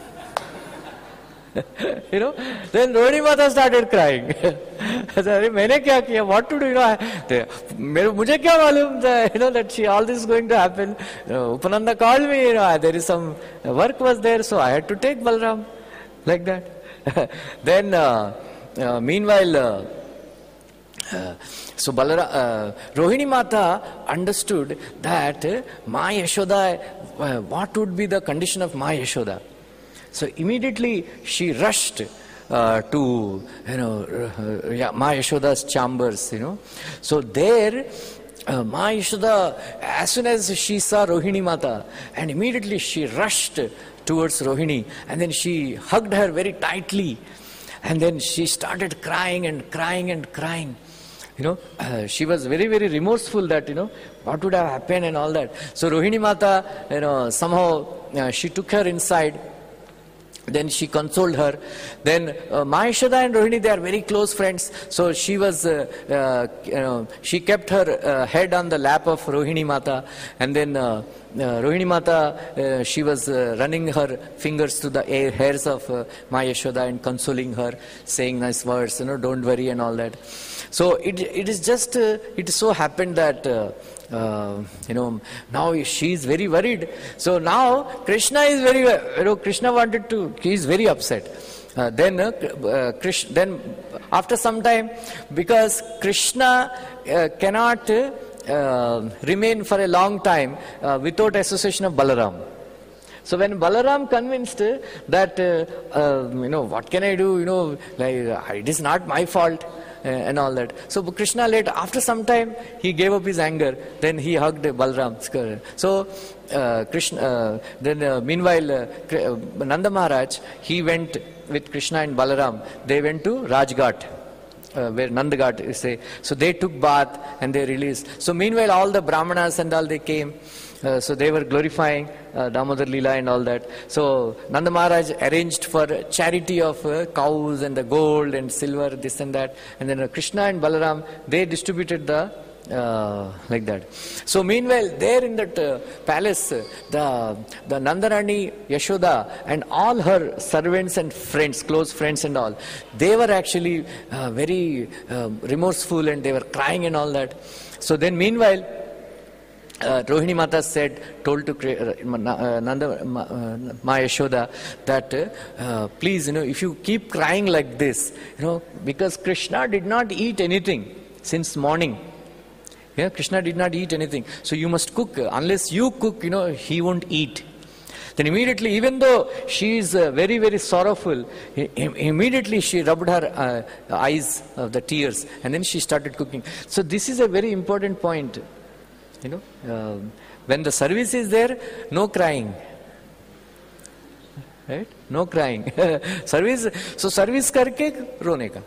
Then Rohini Mata started crying. मैंने क्या किया? What to do? मुझे क्या मालूम था, that all this is going to happen. Upananda called me. There is some work was there, so I had to take Balram, like that. Then meanwhile, so Rohini Mata understood that Ma Yashoda, what would be the condition of Ma Yashoda? So immediately she rushed to Ma Yashoda's chambers. So there Ma Yashoda, as soon as she saw Rohini Mata, and immediately she rushed towards Rohini, and then she hugged her very tightly, and then she started crying and crying and crying. She was very, very remorseful that, what would have happened and all that. So Rohini Mata, somehow she took her inside. Then she consoled her. Then Ma Yashoda and Rohini, they are very close friends. So she was, she kept her head on the lap of Rohini Mata. And then Rohini Mata, she was running her fingers through the hairs of Ma Yashoda and consoling her, saying nice words, don't worry and all that. So it is just, it so happened that, now she is very worried. So now Krishna is very, Krishna wanted to, he is very upset. Then after some time, because Krishna cannot remain for a long time without association of Balaram. So when Balaram convinced that, what can I do, it is not my fault, and all that. So Krishna later, after some time, he gave up his anger. Then he hugged Balram. So meanwhile, Nanda Maharaj, he went with Krishna and Balaram. They went to Rajghat, where Nandaghat is say. So they took bath and they released. So meanwhile, all the Brahmanas and all, they came. So they were glorifying Damodar Leela and all that. So Nanda Maharaj arranged for charity of cows and the gold and silver, this and that. And then Krishna and Balaram, they distributed the like that. So meanwhile, there in that palace, the Nandarani Yashoda and all her servants and friends, close friends and all, they were actually very remorseful and they were crying and all that. So then meanwhile, Rohini Mata told to Ma Yashoda that please, if you keep crying like this, because Krishna did not eat anything since morning. Yeah, Krishna did not eat anything. So you must cook. Unless you cook, he won't eat. Then immediately, even though she is very, very sorrowful, immediately she rubbed her eyes of the tears, and then she started cooking. So this is a very important point. When the service is there, no crying. Right? No crying. Service karke rone ka.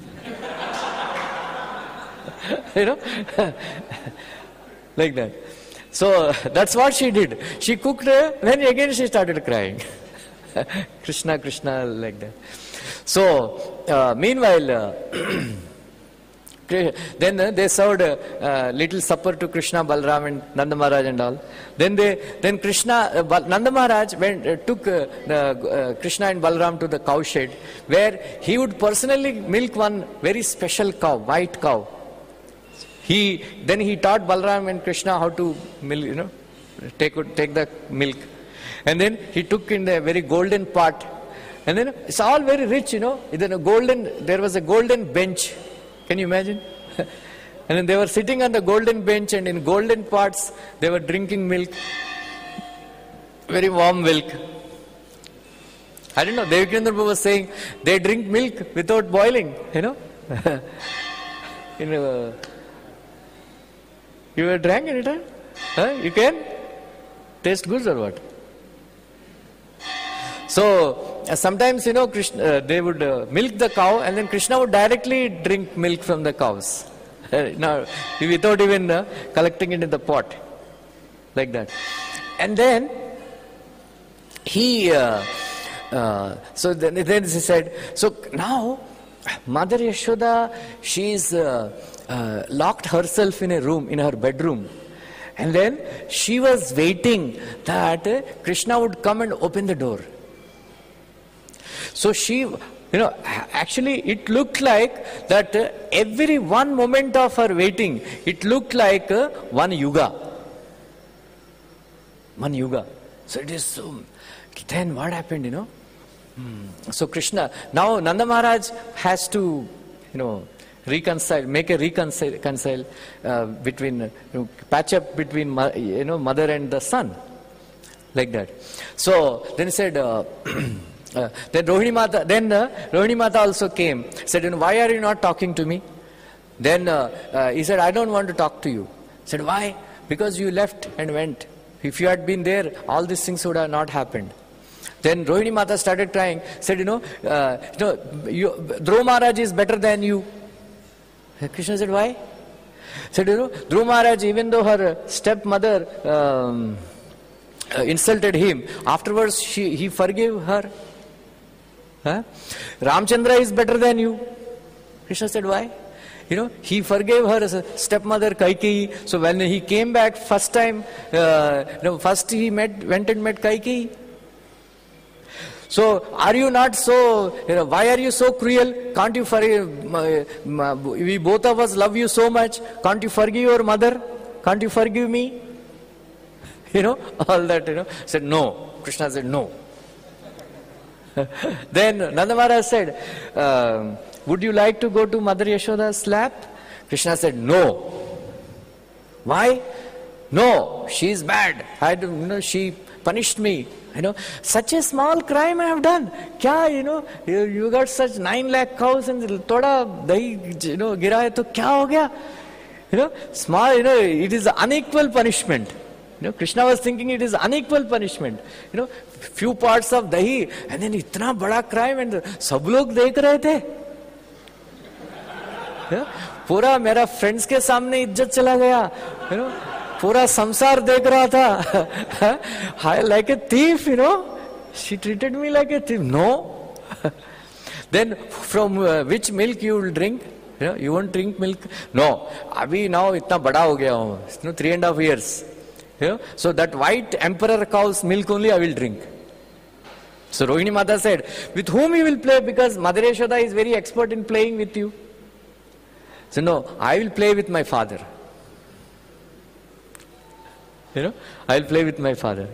Like that. So that's what she did. She cooked, then again she started crying. Krishna, Krishna, like that. So meanwhile, then they served little supper to Krishna, Balram and Nanda Maharaj and all. Then Krishna, Nanda Maharaj took Krishna and Balram to the cow shed, where he would personally milk one very special cow, white cow. Then he taught Balram and Krishna how to milk, take the milk. And then he took in a very golden pot. And then it's all very rich, there was a golden bench. Can you imagine? And then they were sitting on the golden bench, and in golden pots they were drinking milk. Very warm milk. I don't know, Devakendra Prabhu was saying they drink milk without boiling, You ever drank any time? You can? Taste good or what? So sometimes, Krishna, they would milk the cow, and then Krishna would directly drink milk from the cows. Without even collecting it in the pot. Like that. And then he, so then he said, so now Mother Yashoda, she's locked herself in a room, in her bedroom. And then she was waiting that Krishna would come and open the door. So she, actually it looked like that every one moment of her waiting, it looked like one yuga. One yuga. So it is so, then what happened, So Krishna, now Nanda Maharaj has to, reconcile, make a reconcile between, patch up between, mother and the son. Like that. So then he said, then Rohini Mata also came, said, why are you not talking to me? Then he said, I don't want to talk to you. Said, why? Because you left and went. If you had been there, all these things would have not happened. Then Rohini Mata started crying, said, Dhruva Maharaj is better than you. Krishna said, why? Said, Dhruva Maharaj, even though her stepmother insulted him, afterwards he forgave her. Ramchandra is better than you. Krishna said, why? He forgave her stepmother Kaikeyi. So when he came back first time, first he went and met Kaikeyi. So are you not so, why are you so cruel? Can't you forgive, we both of us love you so much. Can't you forgive your mother? Can't you forgive me? All that, said no. Krishna said no. Then Nanda Maharaj said, would you like to go to Mother Yashoda's lap? Krishna said, no. Why? No, she is bad. She punished me. Such a small crime I have done. Kya, you got such 9 lakh cows and thoda dahi, gira hai to kya ho gaya? Small, it is unequal punishment. Krishna was thinking it is unequal punishment. Few parts of dahi and then itna bada crime and sab log dekh rahe the. पूरा मेरा friends के सामने इज्जत चला गया, पूरा संसार देख रहा था. Like a thief, she treated me like a thief. No. Then from which milk you will drink? You won't drink milk? No. Abhi now itna bada ho gaya hu, 3.5 years. So that white emperor cow's milk only I will drink. So Rohini Mata said, with whom you will play? Because Mother Yashoda is very expert in playing with you. So no, I will play with my father. I will play with my father.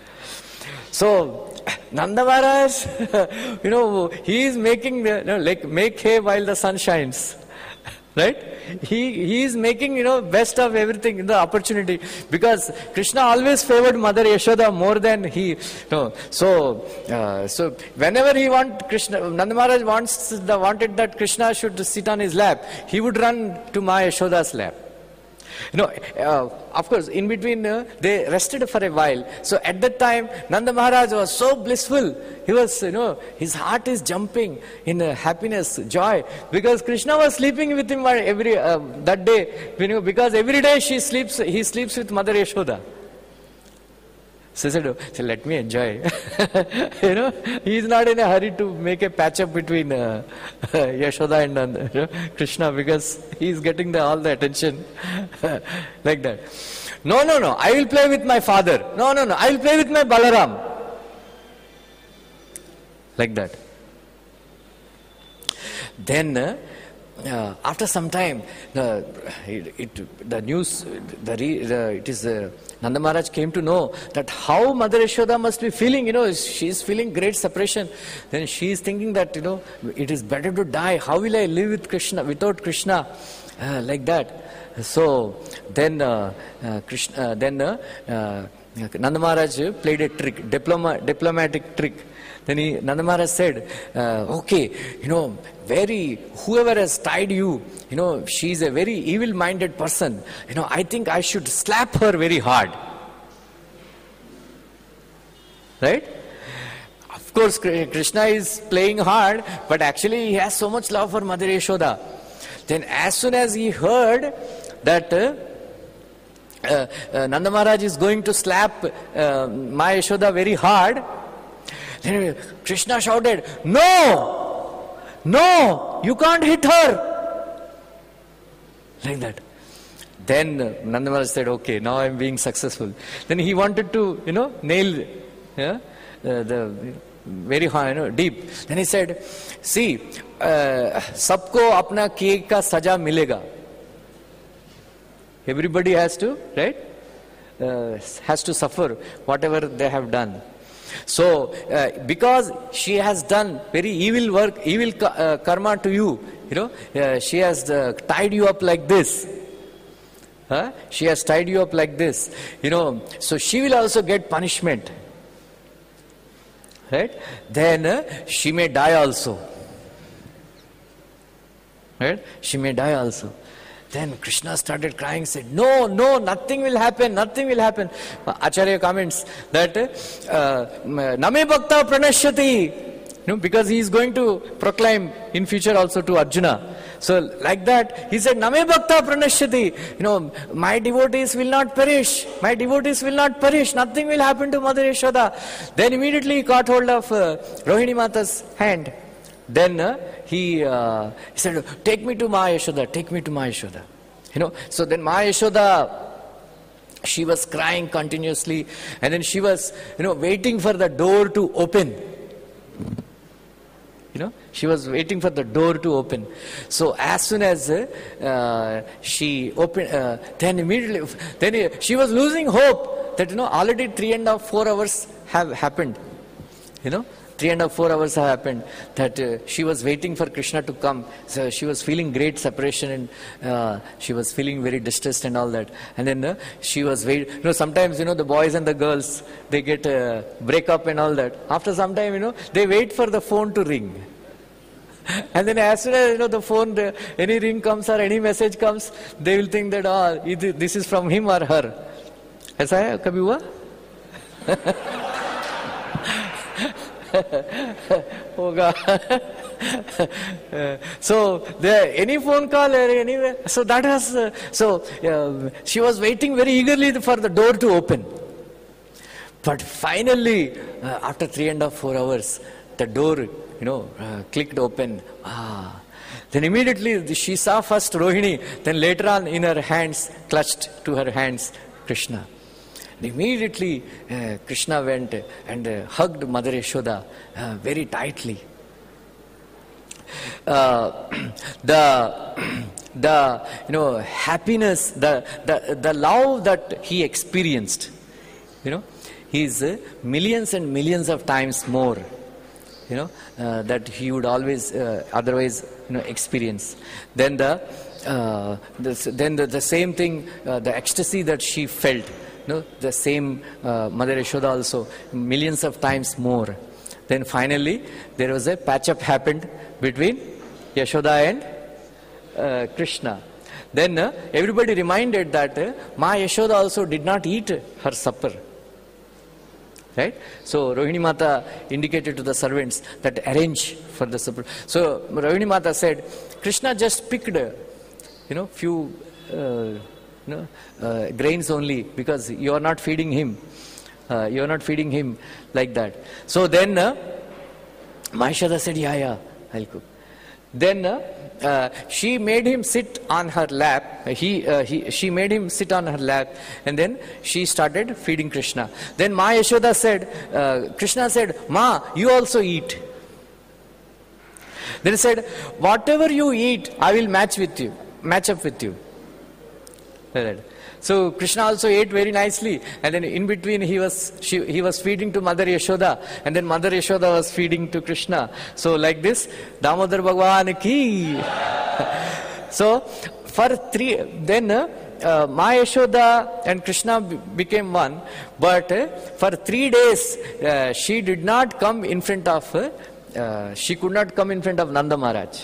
So Nanda Maharaj, he is making like make hay while the sun shines. Right? He is making, best of everything in the opportunity. Because Krishna always favored Mother Yashoda more than he. So whenever he Nanda Maharaj wanted that Krishna should sit on his lap, he would run to Ma Yashoda's lap. Of course, in between they rested for a while. So at that time, Nanda Maharaj was so blissful. He was, his heart is jumping in happiness, joy, because Krishna was sleeping with him every that day. Because every day he sleeps with Mother Yashoda. So he said, let me enjoy. He is not in a hurry to make a patch up between Yashoda and Krishna, because he is getting all the attention like that. No, I will play with my father. No, I will play with my Balaram. Like that. Then after some time, the news, Nanda Maharaj came to know that how Mother Yashoda must be feeling. She is feeling great separation. Then she is thinking that it is better to die. How will I live with Krishna without Krishna? Like that. So then Nanda Maharaj played a trick, diplomatic trick. Then Nanda Maharaj said, okay, whoever has tied you, she is a very evil-minded person. I think I should slap her very hard. Right? Of course, Krishna is playing hard, but actually he has so much love for Mother Yashoda. Then as soon as he heard that Nanda Maharaj is going to slap Ma Yashoda very hard, then Krishna shouted, "No! No! You can't hit her!" Like that. Then Nanda Maharaj said, "Okay, now I am being successful." Then he wanted to, nail the very high, deep. Then he said, "See, sabko apna kiye ka saja milega." Everybody has to, right? Has to suffer whatever they have done. So, because she has done very evil work, evil karma to you, she has tied you up like this. She has tied you up like this. So she will also get punishment. Right? Then she may die also. Right? She may die also. Then Krishna started crying, said, "No, no, nothing will happen, nothing will happen." Acharya comments that Name Bhakta Pranashyati, because he is going to proclaim in future also to Arjuna. So like that, he said, "Name Bhakta Pranashyati." My devotees will not perish. My devotees will not perish. Nothing will happen to Mother Yashoda. Then immediately he caught hold of Rohini Mata's hand. Then he said, "Take me to Ma Yashoda, take me to Ma Yashoda." So then Ma Yashoda, she was crying continuously, and then she was, waiting for the door to open. She was waiting for the door to open. So as soon as she opened, then immediately, she was losing hope that, already 3.5, 4 hours have happened. 3.5, 4 hours have happened, that she was waiting for Krishna to come. So she was feeling great separation, and she was feeling very distressed and all that. And then she was waiting. Sometimes, the boys and the girls, they get break up and all that. After some time, they wait for the phone to ring. And then as soon as, the phone, any ring comes or any message comes, they will think that, this is from him or her. ऐसा है कभी हुआ? होगा. So any phone call anyway. So that was she was waiting very eagerly for the door to open. But finally, after 3.5, 4 hours, the door clicked open. Then immediately she saw first Rohini, then later on in her hands, clutched to her hands Krishna. And immediately Krishna went and hugged Mother Yashoda very tightly. The happiness, the love that he experienced, is millions and millions of times more, that he would always otherwise experience. Then the same thing, the ecstasy that she felt, the same Mother Yashoda also millions of times more. Then finally there was a patch up happened between Yashoda and Krishna. Then everybody reminded that Ma Yashoda also did not eat her supper. Right? So Rohini Mata indicated to the servants that arrange for the supper. So Rohini Mata said, Krishna just picked few grains only, because you are not feeding him. You are not feeding him like that. So then Ma Yashoda said, yeah, I'll cook. Then she made him sit on her lap. She made him sit on her lap, and then she started feeding Krishna. Then Ma Yashoda said, Krishna said, Ma, you also eat. Then he said, whatever you eat, I will match up with you. So Krishna also ate very nicely, and then in between he was feeding to Mother Yashoda, and then Mother Yashoda was feeding to Krishna. So like this, Damodar Bhagwan ki. So for then Ma Yashoda and Krishna became one, but for 3 days she did not come in front of she could not come in front of Nanda Maharaj.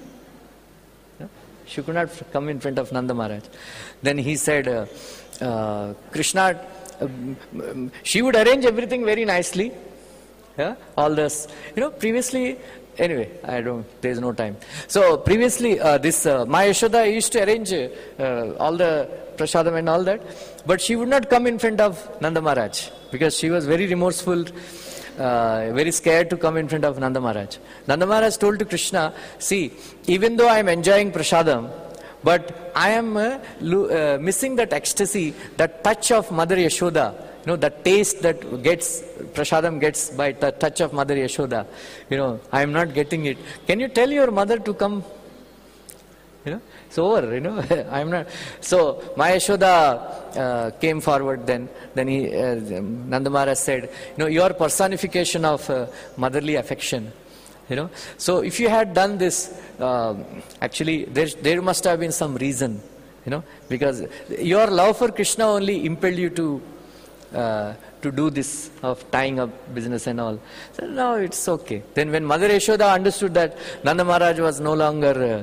She could not come in front of Nanda Maharaj. Then he said, Krishna, she would arrange everything very nicely. Yeah, all this, previously, anyway, there's no time. So previously, Maya Yashoda used to arrange all the prasadam and all that, but she would not come in front of Nanda Maharaj because she was very remorseful, very scared to come in front of Nanda Maharaj. Nanda Maharaj told to Krishna, see, even though I am enjoying prasadam, but I am missing that ecstasy, that touch of Mother Yashoda, that taste that prasadam gets by the touch of Mother Yashoda. I am not getting it. Can you tell your mother to come? It's over, I am not. So Maya Yashoda came forward then he, Nanda Maharaj said, your personification of motherly affection. So if you had done this, actually there must have been some reason, because your love for Krishna only impelled you to do this of tying up business and all. So now it's okay. Then when Mother Yashoda understood that Nanda Maharaj was no longer,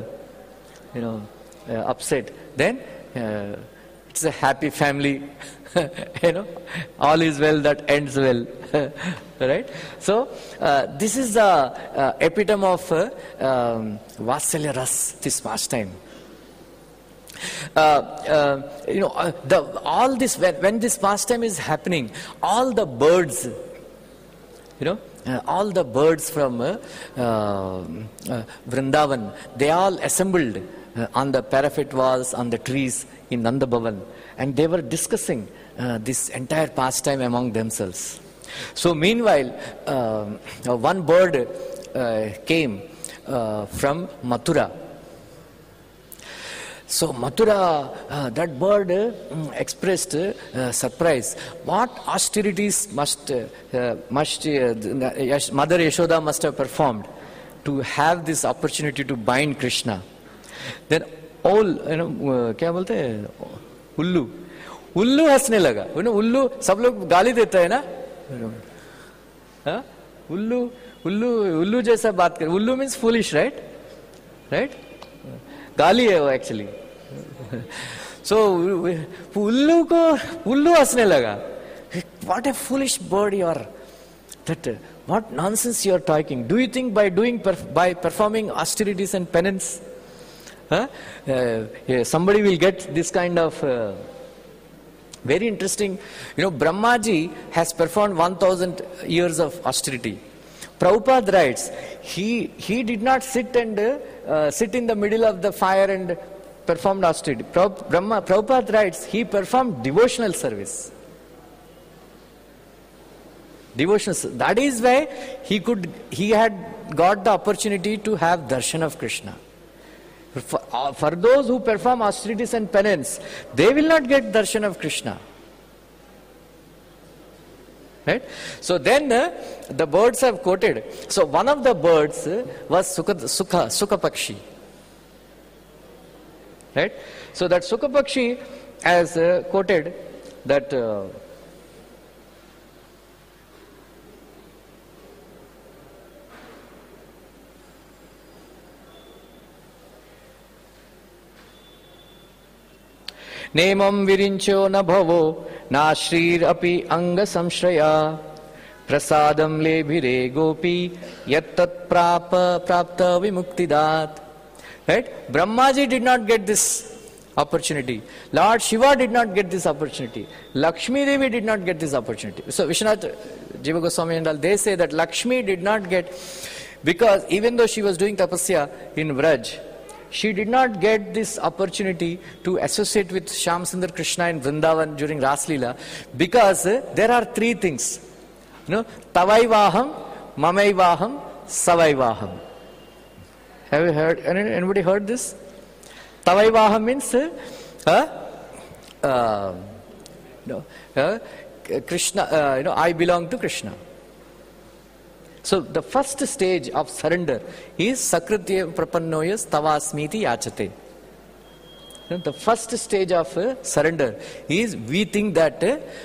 upset, then it's a happy family. All is well that ends well. Right? So this is the epitome of Vatsalya Ras, this pastime. All this, when this pastime is happening, all the birds, all the birds from Vrindavan, they all assembled on the parapet walls, on the trees in Nanda Bhavan, and they were discussing this entire pastime among themselves. So meanwhile, one bird came from Mathura. So Mathura, that bird expressed surprise. What austerities must Mother Yashoda must have performed to have this opportunity to bind Krishna. Then all, क्या बोलते हैं, उल्लू हंसने लगा. उल्लू सब लोग गाली देता है ना, उल्लू जैसा बात कर. उल्लू means foolish, right? गाली है वो actually. So उल्लू हंसने लगा. What a foolish bird you are. What nonsense you are talking. Do you think by performing austerities and penance, somebody will get this kind of very interesting. Brahmaji has performed 1000 years of austerity. Prabhupada writes, he did not sit in the middle of the fire and performed austerity. Prabhupada writes, he performed devotional service. That is why he had got the opportunity to have darshan of Krishna. For those who perform austerities and penance, they will not get darshan of Krishna. Right? So then the birds have quoted. So one of the birds was Sukha Pakshi. Right? So that Sukha Pakshi has quoted that Nemam virincho na bhavo na shrir api anga samshraya prasadam lebhire gopi yattat prapta vimuktidat. Right? Brahmaji did not get this opportunity. Lord Shiva did not get this opportunity. Lakshmi Devi did not get this opportunity. So Vishwanath Jiva Goswami and all, they say that Lakshmi did not get, because even though she was doing tapasya in Vraj, she did not get this opportunity to associate with Shyam Sundar Krishna in Vrindavan during Ras Leela, because there are three things. Tavaivaham, Mamaivaham, Savaivaham. Have you heard? Anybody heard this? Tavaivaham means Krishna. I belong to Krishna. So the first stage of surrender is Sakritya Prapannoyas Tavasmiti Yachate. The first stage of surrender is we think that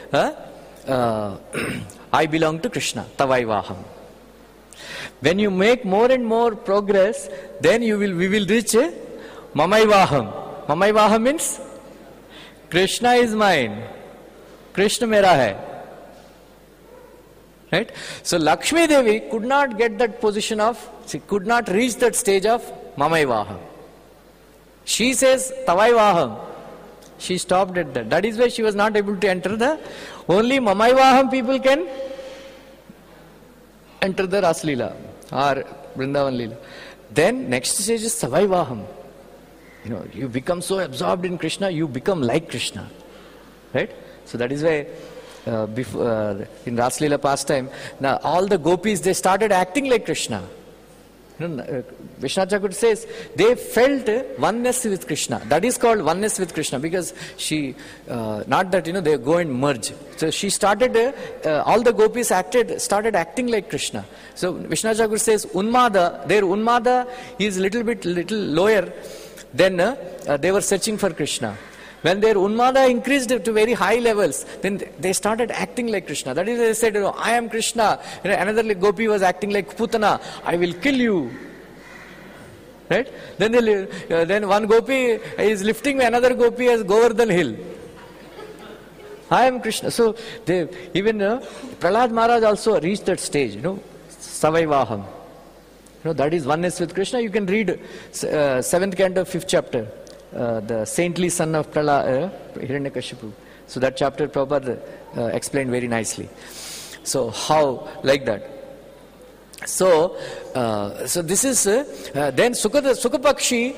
I belong to Krishna, Tavaivaham. When you make more and more progress, then we will reach Mamaivaham. Mamaivaham means Krishna is mine. Krishna mera hai. Right? So Lakshmi Devi could not get that position she could not reach that stage of Mamaivaham. She says Tavaivaham. She stopped at that. That is why she was not able to enter only Mamaivaham people can enter the Raslila or Vrindavan Leela. Then next stage is Savaivaham. You become so absorbed in Krishna, you become like Krishna. Right? So that is why in Raslila pastime, now all the gopis, they started acting like Krishna. Vishwanath Chakravarti says they felt oneness with Krishna. That is called oneness with Krishna, because she, not that they go and merge. So she started, all the gopis started acting like Krishna. So Vishwanath Chakravarti says their Unmada is little lower. Then they were searching for Krishna. When their Unmada increased to very high levels, then they started acting like Krishna. That is, they said, I am Krishna. Another gopi was acting like Putana. I will kill you. Right? Then one gopi is lifting another gopi as Govardhan hill. I am Krishna. So even Prahlad Maharaj also reached that stage. Savaivaham. That is oneness with Krishna. You can read 7th canto, 5th chapter. The saintly son of Hiranyakashipu. So that chapter Prabhupada explained very nicely. So how, like that. So this is then Sukapakshi.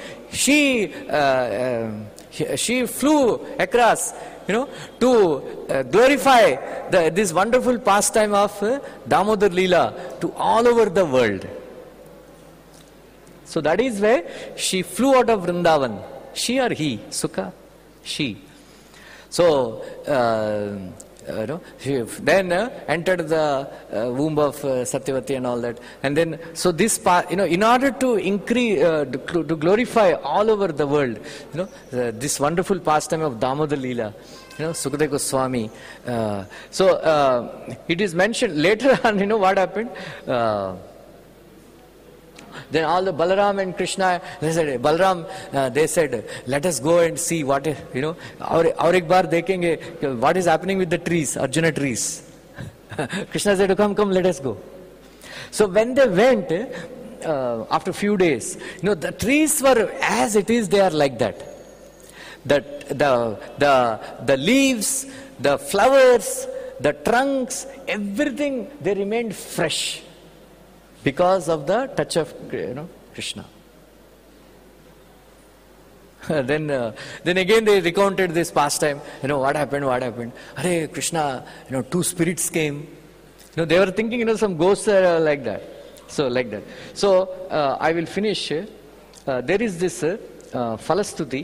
She flew across, to glorify this wonderful pastime of Damodar Leela to all over the world. So that is where she flew out of Vrindavan. She or he? Sukha? She. So, she then entered the womb of Satyavati and all that. And then, so this part, in order to increase, to glorify all over the world, this wonderful pastime of Damodar Leela, Sukadeva Goswami. It is mentioned later on, what happened? Then all the Balaram and Krishna, they said, let us go and see what, aur ek baar dekhenge, what is happening with the trees, Arjuna trees. Krishna said, come, let us go. So when they went, after a few days, the trees were as it is, they are like that. The leaves, the flowers, the trunks, everything, they remained fresh. Because of the touch of Krishna. Then again they recounted this pastime. What happened? Hare Krishna, 2 spirits came. They were thinking, some ghosts are like that. So like that. So I will finish. There is this Falastuti.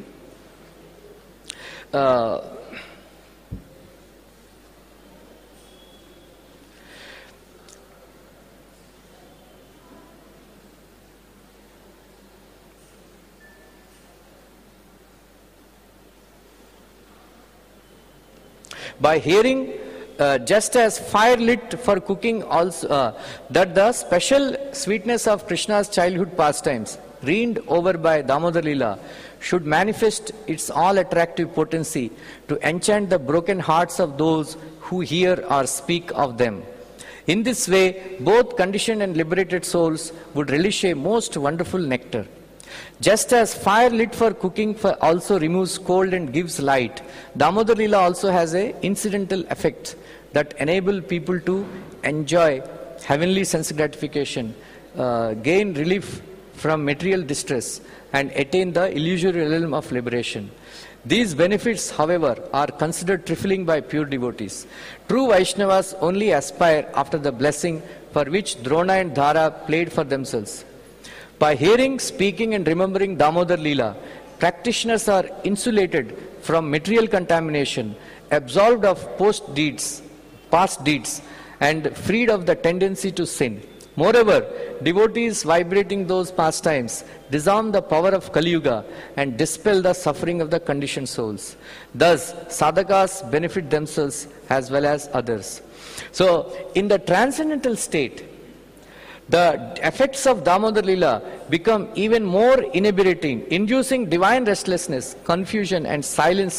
By hearing, just as fire lit for cooking, also that the special sweetness of Krishna's childhood pastimes, reigned over by Damodar Leela, should manifest its all-attractive potency to enchant the broken hearts of those who hear or speak of them. In this way, both conditioned and liberated souls would relish a most wonderful nectar. Just as fire lit for cooking also removes cold and gives light, Damodar Leela also has an incidental effect that enable people to enjoy heavenly sense gratification, gain relief from material distress, and attain the illusory realm of liberation. These benefits, however, are considered trifling by pure devotees. True Vaishnavas only aspire after the blessing for which Drona and Dhara played for themselves. By hearing, speaking and remembering Damodar Leela, practitioners are insulated from material contamination, absolved of past deeds, and freed of the tendency to sin. Moreover, devotees vibrating those pastimes disarm the power of Kali Yuga and dispel the suffering of the conditioned souls. Thus, sadhakas benefit themselves as well as others. So, in the transcendental state, the effects of Damodar Leela become even more inebriating, inducing divine restlessness, confusion and silence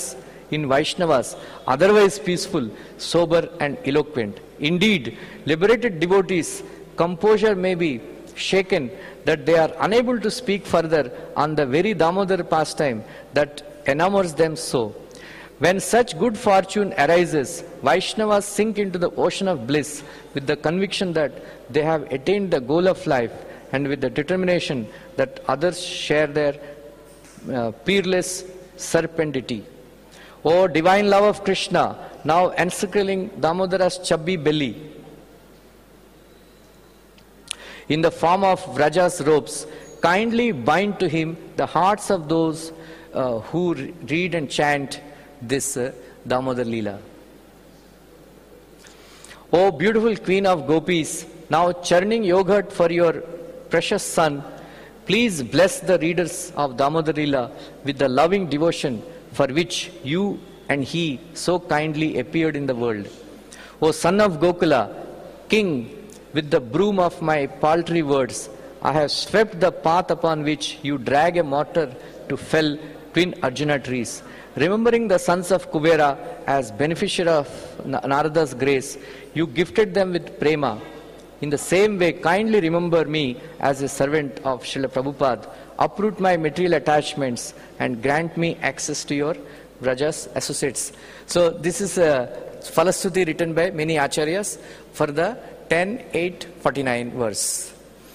in Vaishnavas, otherwise peaceful, sober and eloquent. Indeed, liberated devotees' composure may be shaken that they are unable to speak further on the very Damodar pastime that enamors them so. When such good fortune arises, Vaishnavas sink into the ocean of bliss with the conviction that they have attained the goal of life and with the determination that others share their peerless serpentity. O divine love of Krishna, now encircling Damodara's chubby belly in the form of Vraja's ropes, kindly bind to him the hearts of those who read and chant this Damodar Leela. O beautiful queen of gopis, now churning yogurt for your precious son, please bless the readers of Damodar Leela with the loving devotion for which you and he so kindly appeared in the world. O son of Gokula, king, with the broom of my paltry words, I have swept the path upon which you drag a mortar to fell twin Arjuna trees. Remembering the sons of Kubera as beneficiary of Narada's grace, you gifted them with prema. In the same way, kindly remember me as a servant of Srila Prabhupada, uproot my material attachments and grant me access to your Vraja's associates. So this is a Falastuti written by many acharyas for the 10.8.49 verse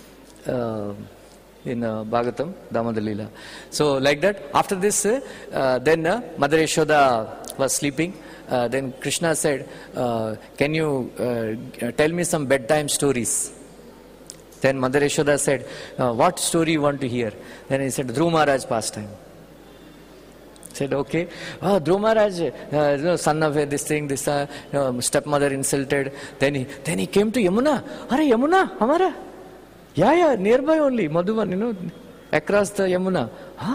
in Bhagavatam, Damodar Leela. So like that, after this, then Mother Yashoda was sleeping. Then Krishna said, can you tell me some bedtime stories? Then Mother Yashoda said, what story you want to hear? Then he said, Dhruva Maharaj pastime. Said, okay. Oh, Dhruva Maharaj, son of this thing, this stepmother insulted. Then he came to Yamuna. Are Yamuna, Hamara? Yeah, nearby only, Madhuvan, across the Yamuna.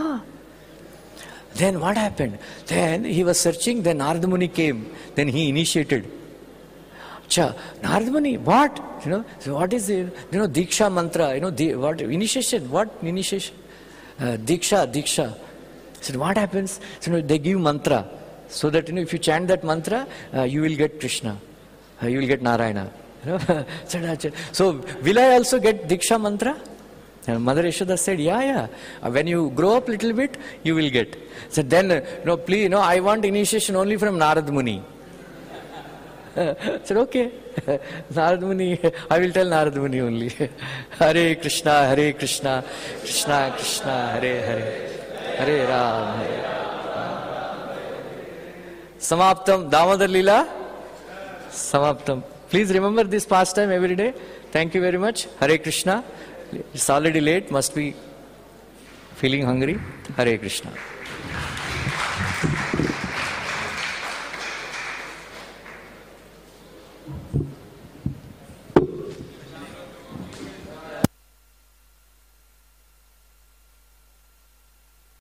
Then what happened? Then he was searching, then Narada Muni came. Then he initiated. Narada Muni, what? So what is it? Diksha mantra, what? Initiation, what? Initiation? Diksha. So what happens? So they give mantra. So that, if you chant that mantra, you will get Krishna. You will get Narayana. So will I also get Diksha mantra? And Mother Yashoda said, yeah. When you grow up little bit, you will get. So then, please, I want initiation only from Narada Muni. Said, okay. Narada Muni, I will tell Narada Muni only. Hare Krishna, Krishna Krishna, Hare Hare. Hare Ram, Hare Ram. Samaptam, Damodar Leela. Samaptam. Please remember this pastime every day. Thank you very much. Hare Krishna. It's already late. Must be feeling hungry. Hare Krishna.